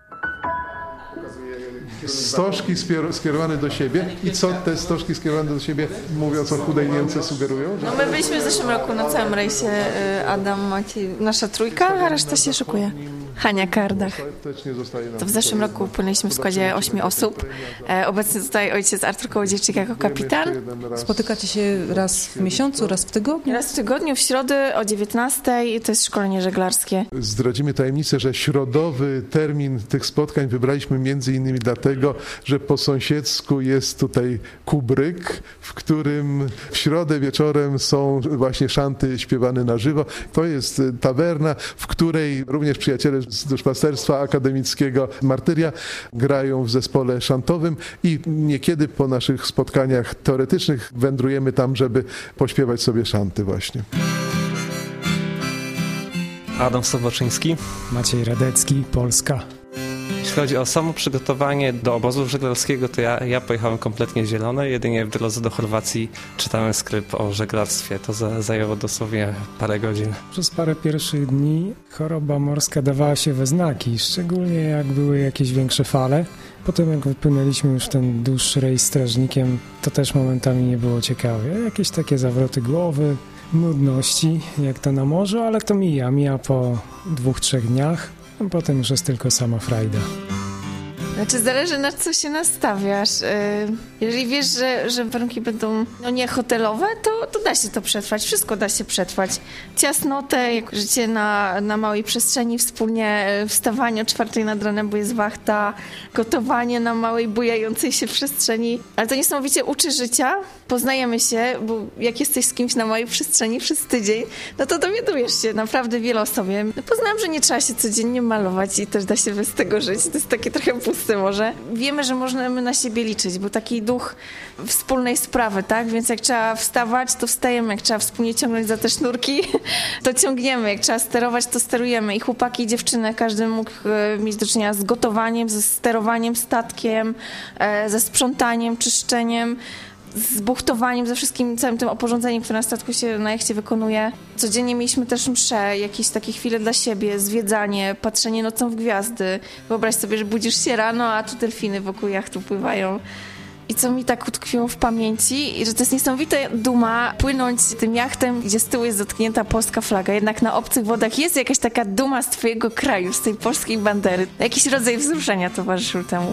Stożki skierowane do siebie i co te stożki skierowane do siebie mówią, co chudej Niemcy sugerują? Że... No my byliśmy w zeszłym roku na całym rejsie, Adam, Maciej, nasza trójka, a reszta się szykuje. Hania Kardach. To w zeszłym roku płynęliśmy w składzie ośmiu osób. Obecnie tutaj ojciec Artur Kołodziejczyk jako kapitan. Spotykacie się raz w miesiącu, raz w tygodniu? Raz w tygodniu, w środę o dziewiętnastej. To jest szkolenie żeglarskie. Zdradzimy tajemnicę, że środowy termin tych spotkań wybraliśmy między innymi dlatego, że po sąsiedzku jest tutaj kubryk, w którym w środę wieczorem są właśnie szanty śpiewane na żywo. To jest tawerna, w której również przyjaciele z duszpasterstwa akademickiego Martyria grają w zespole szantowym i niekiedy po naszych spotkaniach teoretycznych wędrujemy tam, żeby pośpiewać sobie szanty właśnie. Adam Soboczyński. Maciej Radecki, Polska. chodzi o samo przygotowanie do obozu żeglarskiego, to ja, ja pojechałem kompletnie zielony. Jedynie w drodze do Chorwacji czytałem skrypt o żeglarstwie. To za, zajęło dosłownie parę godzin. Przez parę pierwszych dni choroba morska dawała się we znaki, szczególnie jak były jakieś większe fale. Potem jak wypłynęliśmy już ten dłuższy rejs strażnikiem, to też momentami nie było ciekawie. Jakieś takie zawroty głowy, nudności, jak to na morzu, ale to mija, mija po dwóch, trzech dniach, a potem już jest tylko sama frajda. Znaczy zależy, na co się nastawiasz. Jeżeli wiesz, że, że warunki będą no nie hotelowe, to, to da się to przetrwać. Wszystko da się przetrwać. Ciasnotę, jak życie na, na małej przestrzeni, wspólnie wstawanie o czwartej nad ranem, bo jest wachta, gotowanie na małej, bujającej się przestrzeni. Ale to niesamowicie uczy życia. Poznajemy się, bo jak jesteś z kimś na małej przestrzeni przez tydzień, no to dowiadujesz się naprawdę wiele o sobie. Poznałam, że nie trzeba się codziennie malować i też da się bez tego żyć. To jest takie trochę puste może. Wiemy, że możemy na siebie liczyć, bo taki duch wspólnej sprawy, tak? Więc jak trzeba wstawać, to wstajemy. Jak trzeba wspólnie ciągnąć za te sznurki, to ciągniemy. Jak trzeba sterować, to sterujemy. I chłopaki, i dziewczyny, każdy mógł mieć do czynienia z gotowaniem, ze sterowaniem statkiem, ze sprzątaniem, czyszczeniem, z buchtowaniem, ze wszystkim, całym tym oporządzeniem, które na statku się na jachcie wykonuje. Codziennie mieliśmy też msze, jakieś takie chwile dla siebie, zwiedzanie, patrzenie nocą w gwiazdy. Wyobraź sobie, że budzisz się rano, a tu delfiny wokół jachtu pływają. I co mi tak utkwiło w pamięci, że to jest niesamowita duma płynąć tym jachtem, gdzie z tyłu jest dotknięta polska flaga. Jednak na obcych wodach jest jakaś taka duma z twojego kraju, z tej polskiej bandery. Jakiś rodzaj wzruszenia towarzyszył temu.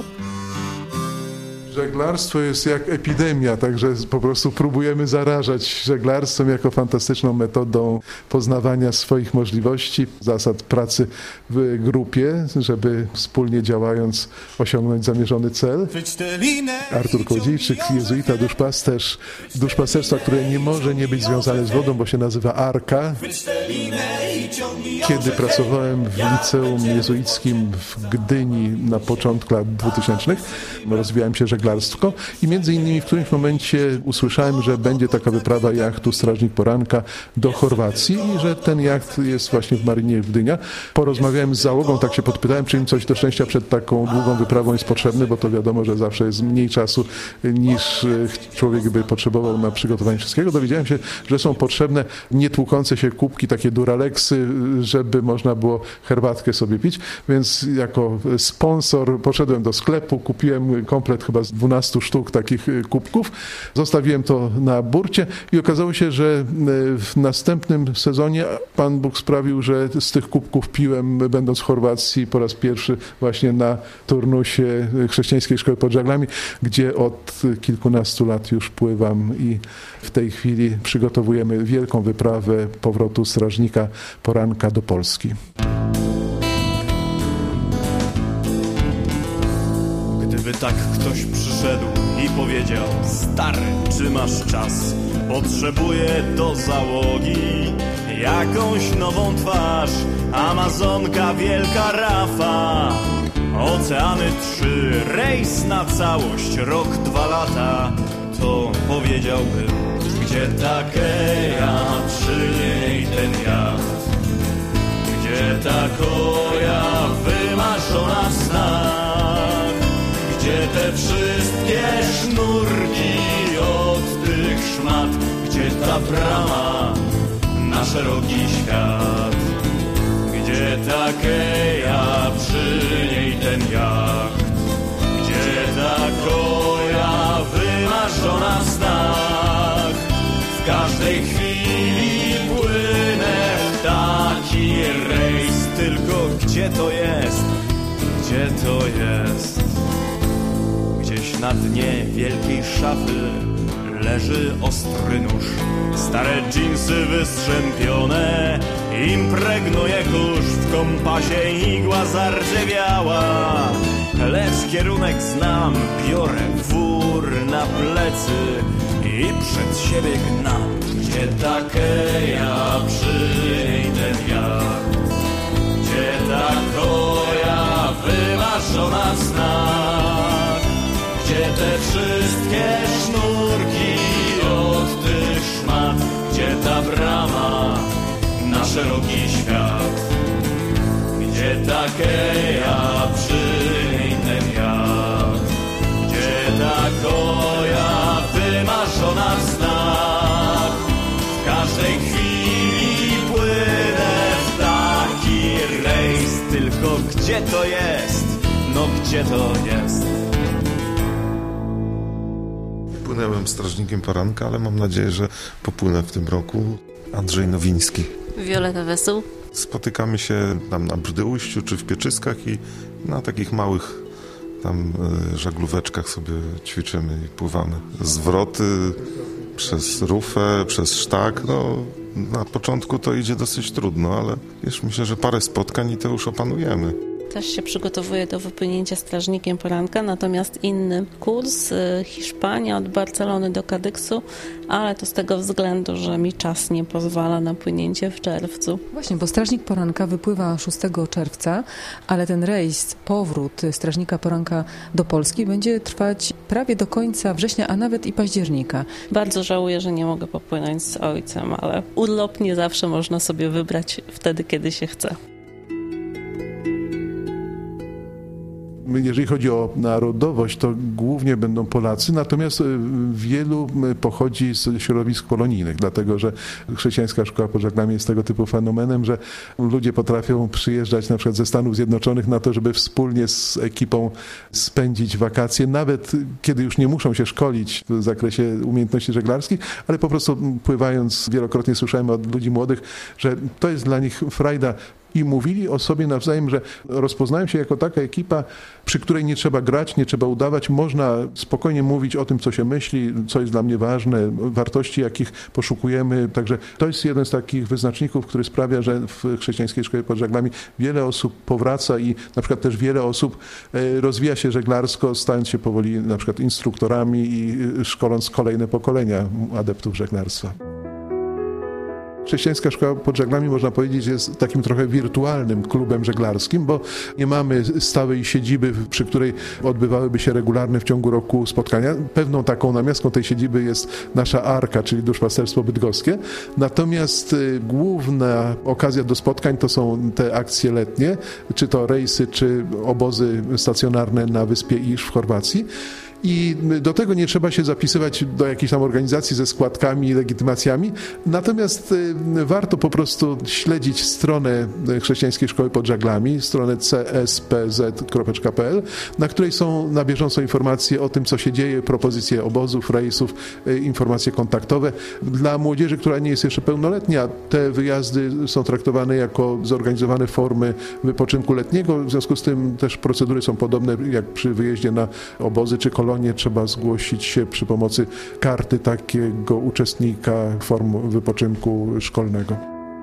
Żeglarstwo jest jak epidemia, także po prostu próbujemy zarażać żeglarstwem jako fantastyczną metodą poznawania swoich możliwości, zasad pracy w grupie, żeby wspólnie działając osiągnąć zamierzony cel. Artur Kołodziejczyk, jezuita, duszpasterz, duszpasterstwa, które nie może nie być związane z wodą, bo się nazywa Arka. Kiedy pracowałem w liceum jezuickim w Gdyni na początku lat dwutysięcznych, rozwijałem się żeglarstwo i między innymi w którymś momencie usłyszałem, że będzie taka wyprawa jachtu Strażnik Poranka do Chorwacji i że ten jacht jest właśnie w Marynie Gdynia. Porozmawiałem z załogą, tak się podpytałem, czy im coś do szczęścia przed taką długą wyprawą jest potrzebne, bo to wiadomo, że zawsze jest mniej czasu niż człowiek by potrzebował na przygotowanie wszystkiego. Dowiedziałem się, że są potrzebne nietłukące się kubki, takie Duralexy, żeby można było herbatkę sobie pić, więc jako sponsor poszedłem do sklepu, kupiłem komplet chyba z dwunastu sztuk takich kubków. Zostawiłem to na burcie i okazało się, że w następnym sezonie Pan Bóg sprawił, że z tych kubków piłem, będąc w Chorwacji po raz pierwszy właśnie na turnusie Chrześcijańskiej Szkoły pod Żaglami, gdzie od kilkunastu lat już pływam i w tej chwili przygotowujemy wielką wyprawę powrotu Strażnika Poranka do Polski. Gdyby tak ktoś przyszedł i powiedział: stary, czy masz czas? Potrzebuję do załogi jakąś nową twarz. Amazonka, wielka rafa, oceany trzy, rejs na całość, rok, dwa lata. To powiedziałbym, gdzie ta Keja, przy niej ten jacht, gdzie ta koja wymarzona w snach, gdzie te wszystkie sznurki od tych szmat, gdzie ta brama na szeroki świat, gdzie ta Keja, przy niej ten jacht, gdzie ta koja wymarzona w snach. W każdej chwili płynę w taki rejs, tylko gdzie to jest, gdzie to jest? Gdzieś na dnie wielkiej szafy leży ostry nóż, stare dżinsy wystrzępione, impregnuje kurz, w kompasie igła zardzewiała. Lecz kierunek znam, biorę wór na plecy i przed siebie gnam. Gdzie ta Keja, przy niej ten jacht, gdzie ta koja wymarzona w snach, gdzie te wszystkie sznurki od tych szmat, gdzie ta brama na szeroki świat, gdzie ta Keja, przy niej gdzie to jest? No gdzie to jest? Płynęłem strażnikiem poranka, ale mam nadzieję, że popłynę w tym roku. Andrzej Nowiński. Wioleta Wesoł. Spotykamy się tam na Brdyujściu czy w Pieczyskach i na takich małych tam żaglóweczkach sobie ćwiczymy i pływamy. Zwroty przez rufę, przez sztak, no na początku to idzie dosyć trudno, ale już myślę, że parę spotkań i to już opanujemy. Też się przygotowuję do wypłynięcia strażnikiem poranka, natomiast inny kurs, Hiszpania od Barcelony do Kadyksu, ale to z tego względu, że mi czas nie pozwala na płynięcie w czerwcu. Właśnie, bo strażnik poranka wypływa szóstego czerwca, ale ten rejs, powrót strażnika poranka do Polski będzie trwać prawie do końca września, a nawet i października. Bardzo żałuję, że nie mogę popłynąć z ojcem, ale urlop nie zawsze można sobie wybrać wtedy, kiedy się chce. Jeżeli chodzi o narodowość, to głównie będą Polacy, natomiast wielu pochodzi z środowisk polonijnych, dlatego że chrześcijańska szkoła pod żaglami jest tego typu fenomenem, że ludzie potrafią przyjeżdżać na przykład ze Stanów Zjednoczonych na to, żeby wspólnie z ekipą spędzić wakacje, nawet kiedy już nie muszą się szkolić w zakresie umiejętności żeglarskich, ale po prostu pływając, wielokrotnie słyszałem od ludzi młodych, że to jest dla nich frajda. I mówili o sobie nawzajem, że rozpoznają się jako taka ekipa, przy której nie trzeba grać, nie trzeba udawać. Można spokojnie mówić o tym, co się myśli, co jest dla mnie ważne, wartości, jakich poszukujemy. Także to jest jeden z takich wyznaczników, który sprawia, że w chrześcijańskiej szkole pod żaglami wiele osób powraca i na przykład też wiele osób rozwija się żeglarsko, stając się powoli na przykład instruktorami i szkoląc kolejne pokolenia adeptów żeglarstwa. Chrześcijańska szkoła pod żaglami, można powiedzieć, jest takim trochę wirtualnym klubem żeglarskim, bo nie mamy stałej siedziby, przy której odbywałyby się regularne w ciągu roku spotkania. Pewną taką namiastką tej siedziby jest nasza Arka, czyli Duszpasterstwo Bydgoskie. Natomiast główna okazja do spotkań to są te akcje letnie, czy to rejsy, czy obozy stacjonarne na wyspie Iż w Chorwacji. I do tego nie trzeba się zapisywać do jakiejś tam organizacji ze składkami i legitymacjami. Natomiast warto po prostu śledzić stronę Chrześcijańskiej Szkoły pod Żaglami, stronę c s p z kropka p l, na której są na bieżąco informacje o tym, co się dzieje, propozycje obozów, rejsów, informacje kontaktowe. Dla młodzieży, która nie jest jeszcze pełnoletnia, te wyjazdy są traktowane jako zorganizowane formy wypoczynku letniego. W związku z tym też procedury są podobne jak przy wyjeździe na obozy czy kolonie. Trzeba zgłosić się przy pomocy karty takiego uczestnika form wypoczynku szkolnego.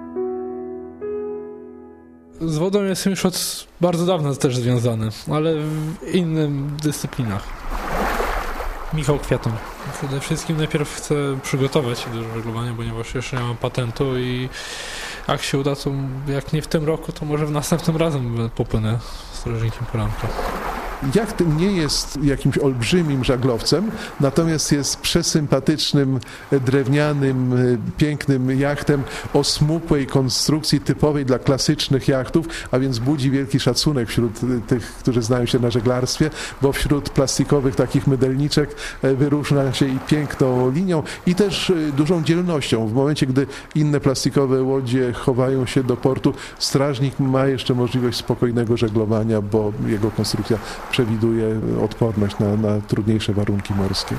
Z wodą jestem już od bardzo dawna też związany, ale w innych dyscyplinach. Michał Kwiatoń. Przede wszystkim najpierw chcę przygotować się do żeglowania, ponieważ jeszcze nie mam patentu i jak się uda, to jak nie w tym roku, to może w następnym razem popłynę strażnikiem poranka. Jacht nie jest jakimś olbrzymim żaglowcem, natomiast jest przesympatycznym, drewnianym, pięknym jachtem o smukłej konstrukcji typowej dla klasycznych jachtów, a więc budzi wielki szacunek wśród tych, którzy znają się na żeglarstwie, bo wśród plastikowych takich mydelniczek wyróżnia się i piękną linią i też dużą dzielnością. W momencie, gdy inne plastikowe łodzie chowają się do portu, strażnik ma jeszcze możliwość spokojnego żeglowania, bo jego konstrukcja przewiduje odporność na, na trudniejsze warunki morskie.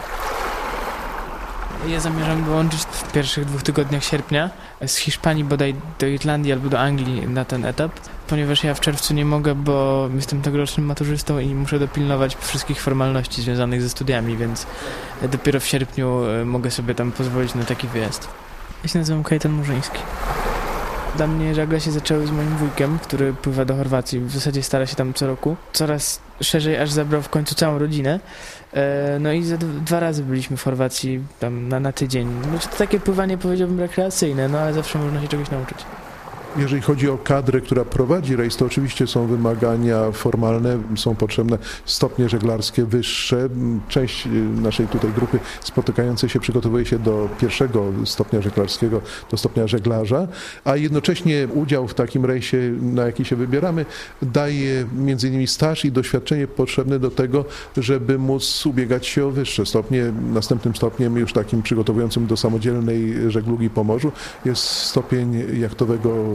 Ja zamierzam dołączyć w pierwszych dwóch tygodniach sierpnia z Hiszpanii bodaj do Irlandii albo do Anglii na ten etap, ponieważ ja w czerwcu nie mogę, bo jestem tegorocznym maturzystą i muszę dopilnować wszystkich formalności związanych ze studiami, więc dopiero w sierpniu mogę sobie tam pozwolić na taki wyjazd. Ja się nazywam Kajetan Murzyński. Dla mnie żagle się zaczęły z moim wujkiem, który pływa do Chorwacji. W zasadzie stara się tam co roku. Coraz szerzej, aż zabrał w końcu całą rodzinę. No i za dwa razy byliśmy w Chorwacji tam na, na tydzień. No to takie pływanie, powiedziałbym, rekreacyjne, no ale zawsze można się czegoś nauczyć. Jeżeli chodzi o kadrę, która prowadzi rejs, to oczywiście są wymagania formalne, są potrzebne stopnie żeglarskie wyższe. Część naszej tutaj grupy spotykającej się przygotowuje się do pierwszego stopnia żeglarskiego, do stopnia żeglarza, a jednocześnie udział w takim rejsie, na jaki się wybieramy, daje między innymi staż i doświadczenie potrzebne do tego, żeby móc ubiegać się o wyższe stopnie. Następnym stopniem, już takim przygotowującym do samodzielnej żeglugi po morzu, jest stopień jachtowego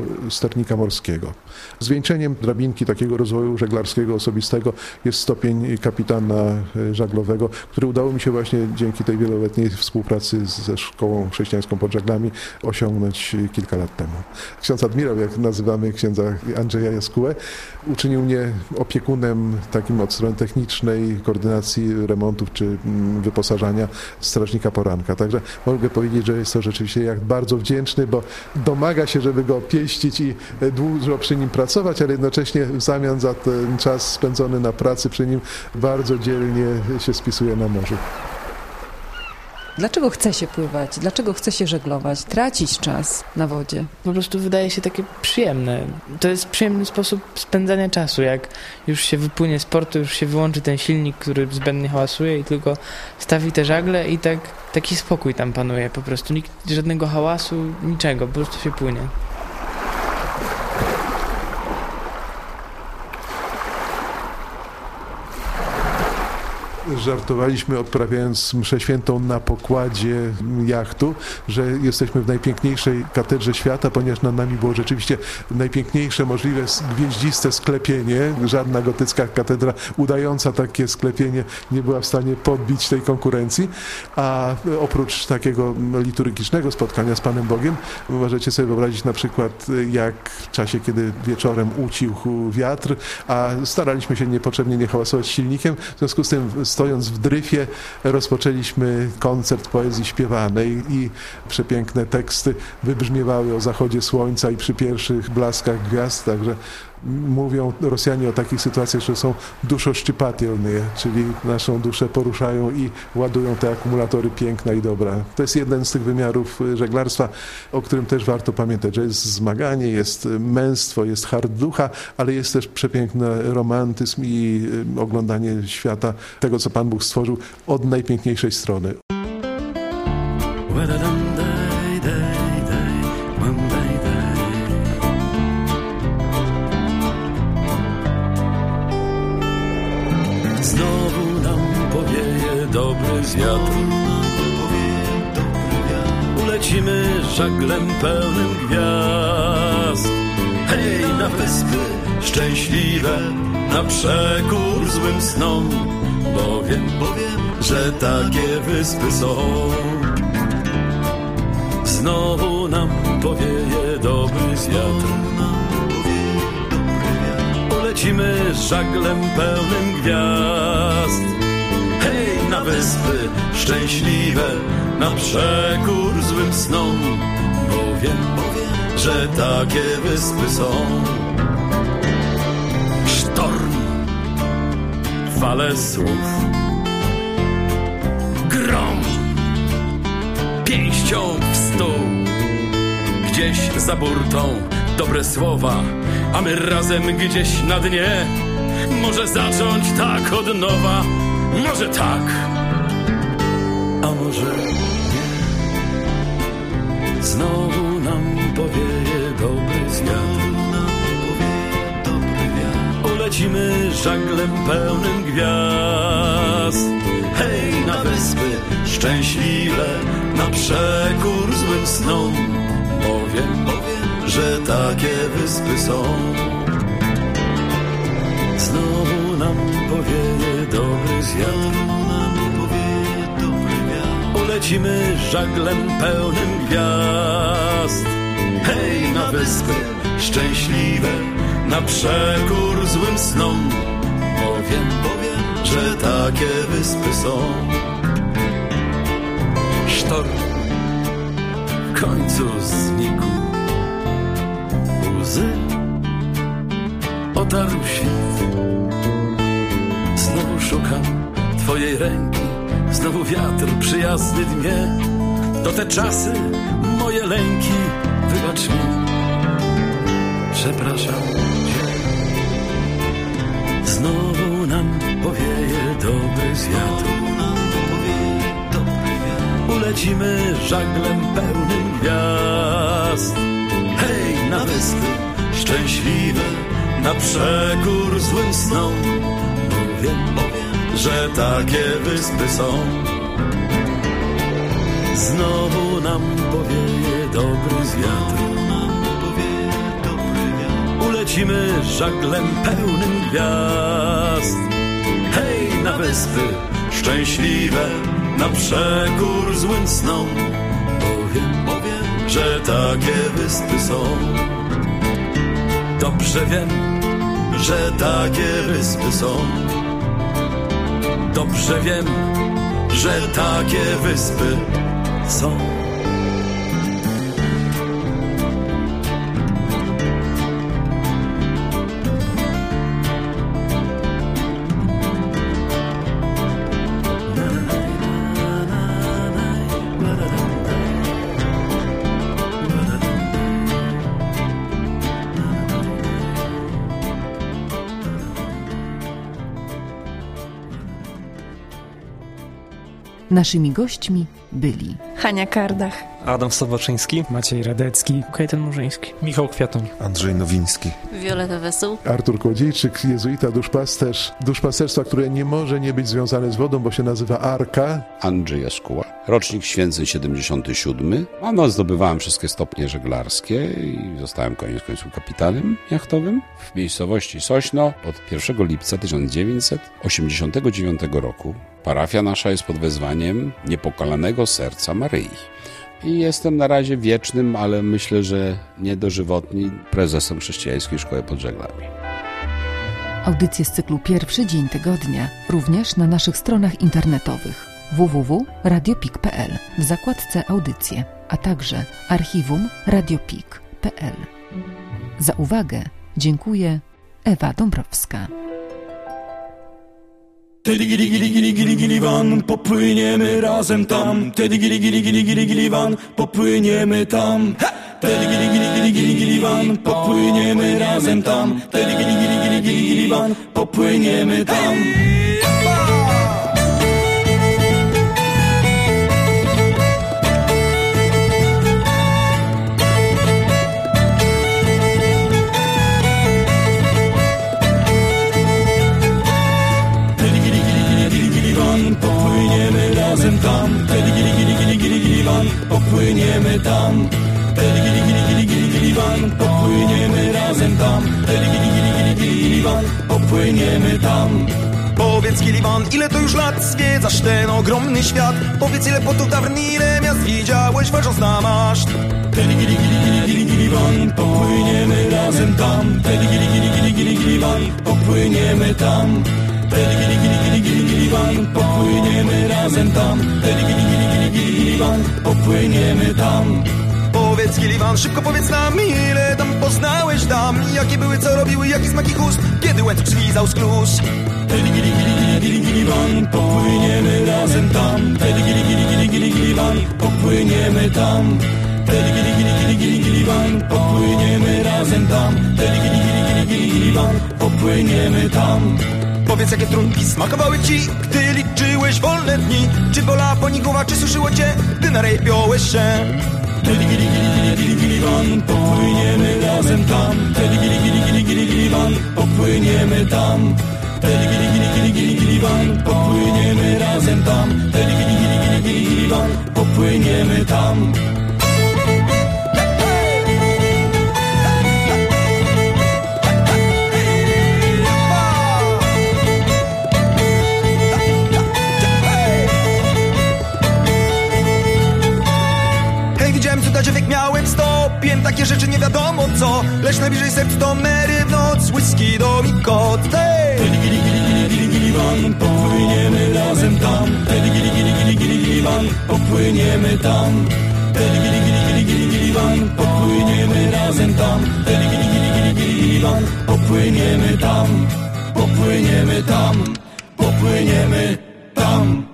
sternika morskiego. Zwieńczeniem drabinki takiego rozwoju żeglarskiego osobistego jest stopień kapitana żaglowego, który udało mi się właśnie dzięki tej wieloletniej współpracy ze Szkołą Chrześcijańską pod Żaglami osiągnąć kilka lat temu. Ksiądz admirał, jak nazywamy księdza Andrzeja Jaskułę, uczynił mnie opiekunem takim od strony technicznej, koordynacji remontów czy wyposażania strażnika poranka. Także mogę powiedzieć, że jest to rzeczywiście jak bardzo wdzięczny, bo domaga się, żeby go pieścić i dużo przy nim pracować, ale jednocześnie w zamian za ten czas spędzony na pracy przy nim bardzo dzielnie się spisuje na morzu. Dlaczego chce się pływać? Dlaczego chce się żeglować? Tracić czas na wodzie? Po prostu wydaje się takie przyjemne. To jest przyjemny sposób spędzania czasu. Jak już się wypłynie z portu, już się wyłączy ten silnik, który zbędnie hałasuje i tylko stawi te żagle i tak taki spokój tam panuje po prostu. Nikt, żadnego hałasu, niczego, po prostu się płynie. Żartowaliśmy, odprawiając mszę świętą na pokładzie jachtu, że jesteśmy w najpiękniejszej katedrze świata, ponieważ nad nami było rzeczywiście najpiękniejsze możliwe gwieździste sklepienie. Żadna gotycka katedra udająca takie sklepienie nie była w stanie podbić tej konkurencji, a oprócz takiego liturgicznego spotkania z Panem Bogiem, możecie sobie wyobrazić na przykład, jak w czasie, kiedy wieczorem ucichł wiatr, a staraliśmy się niepotrzebnie nie hałasować silnikiem, w związku z tym stojąc w dryfie rozpoczęliśmy koncert poezji śpiewanej i przepiękne teksty wybrzmiewały o zachodzie słońca i przy pierwszych blaskach gwiazd, także mówią Rosjanie o takich sytuacjach, że są duszoszczypatelne, czyli naszą duszę poruszają i ładują te akumulatory piękna i dobra. To jest jeden z tych wymiarów żeglarstwa, o którym też warto pamiętać, że jest zmaganie, jest męstwo, jest hart ducha, ale jest też przepiękny romantyzm i oglądanie świata, tego co Pan Bóg stworzył od najpiękniejszej strony. Znowu nam powieje dobry wiatr, ulecimy żaglem pełnym gwiazd. Hej, na wyspy szczęśliwe, na przekór złym snom, bo wiem, bo wiem, że takie wyspy są. Znowu nam powieje dobry wiatr, ulecimy żaglem pełnym gwiazd. Hej, na wyspy szczęśliwe, na przekór złym snom, bo wiem, bo wiem, że takie wyspy są. Sztorm, fale słów, grom, pięścią w stół, gdzieś za burtą dobre słowa, a my razem gdzieś na dnie. Może zacząć tak od nowa, może tak, a może nie. Znowu nam powieje dobry wiatr, ulecimy żaglem pełnym gwiazd. Hej, na wyspy szczęśliwe, na przekór złym snom, bo wiem, bo wiem, że takie wyspy są. Znowu nam powieje dobry wiatr, ulecimy żaglem pełnym gwiazd. Hej, na wyspy szczęśliwe, na przekór złym snom, bo wiem, bo wiem, że takie wyspy są. Sztorm w końcu znikł, łzy otarł świt. Znowu szukam twojej ręki, znowu wiatr przyjazny dnie. To te czasy, moje lęki, wybacz mi, przepraszam cię. Znowu nam powieje dobry wiatr, ulecimy żaglem pełnym gwiazd. Hej, na wyspy szczęśliwe, na przekór złym snom, bo wiem, bo wiem, że takie wyspy są. Znowu nam powieje dobry wiatr, lecimy żaglem pełnym gwiazd. Hej, na wyspy szczęśliwe, na przekór złym snom. Powiem, powiem, że takie wyspy są. Dobrze wiem, że takie wyspy są. Dobrze wiem, że takie wyspy są. Naszymi gośćmi byli Hania Kardach, Adam Soboczyński, Maciej Radecki, Kajetan Murzyński, Michał Kwiatoń, Andrzej Nowiński, Wioleta Wesuł, Artur Kłodziejczyk, jezuita, duszpasterz, duszpasterstwa, które nie może nie być związane z wodą, bo się nazywa Arka. Andrzej Jaskuła, rocznik święceń siedemdziesiąty siódmy. A no, zdobywałem wszystkie stopnie żeglarskie i zostałem koniec końców kapitanem jachtowym w miejscowości Sośno od pierwszego lipca tysiąc dziewięćset osiemdziesiątego dziewiątego roku. Parafia nasza jest pod wezwaniem Niepokalanego Serca Maryi. I jestem na razie wiecznym, ale myślę, że niedożywotni prezesem Chrześcijańskiej Szkoły pod Żeglami. Audycje z cyklu Pierwszy Dzień Tygodnia również na naszych stronach internetowych w w w kropka radio pik kropka p l w zakładce Audycje, a także archiwum radiopik kropka p l. Za uwagę dziękuję Ewa Dąbrowska. Tedy gili gili gili gili gili van, popłyniemy razem tam. Tedy gili gili gili gili gili van, popłyniemy tam. Tedy gili gili gili gili gili van, popłyniemy razem tam. Tedy gili gili gili gili gili van, popłyniemy tam. Popłyniemy razem tam, tedy gili gili gili gili gili van, popłyniemy tam. Tedy gili gili gili gili gili van, popłyniemy razem tam. Tedy gili gili gili gili gili van, popłyniemy tam. Powiedz Gillivan, ile to już lat zwiedzasz ten ogromny świat? Powiedz, ile potów dawnych, ile miast widziałeś, walcząc na maszt? Tedy gili gili gili gili gili van, popłyniemy razem tam. Tedy gili gili gili gili gili van, popłyniemy tam. Tedy gili gili gili gili gili van, popłyniemy razem tam. Tedy gili gili gili gili gili van, popłyniemy tam. Powiedz Gillivan, szybko powiedz nam, ile tam poznałeś dam? Jakie były, co robiły, jaki smak ich ust, kiedy łańcuch zlizał z klus? Tedy gili gili gili gili gili van, popłyniemy razem tam. Tedy gili gili gili gili gili van, popłyniemy tam. Tedy gili gili gili gili gili van, popłyniemy razem tam. Tedy gili gili gili gili gili van, popłyniemy tam. Powiedz, jakie trunki smakowały ci, gdy liczyłeś wolne dni? Czy bola ponikowa, czy suszyło cię, gdy na rej piąłeś się? Tedy gili gili gili gili gili van, popłyniemy razem tam. Tedy gili gili gili gili gili van, popłyniemy tam. Tedy gili gili gili gili gili van, popłyniemy razem tam. Tedy gili gili gili gili gili van, popłyniemy tam. Wiek miałem stopiem, takie rzeczy nie wiadomo co. Lecz najbliżej serc to Mary w noc, whisky do mi kot. Hey! Tedy gili gili gili gili gili van, popłyniemy razem tam. Tedy gili gili gili gili gili van, popłyniemy tam. Tedy gili gili gili gili gili van, popłyniemy razem tam. Tedy gili gili gili gili gili van, popłyniemy tam. Popłyniemy tam, popłyniemy tam.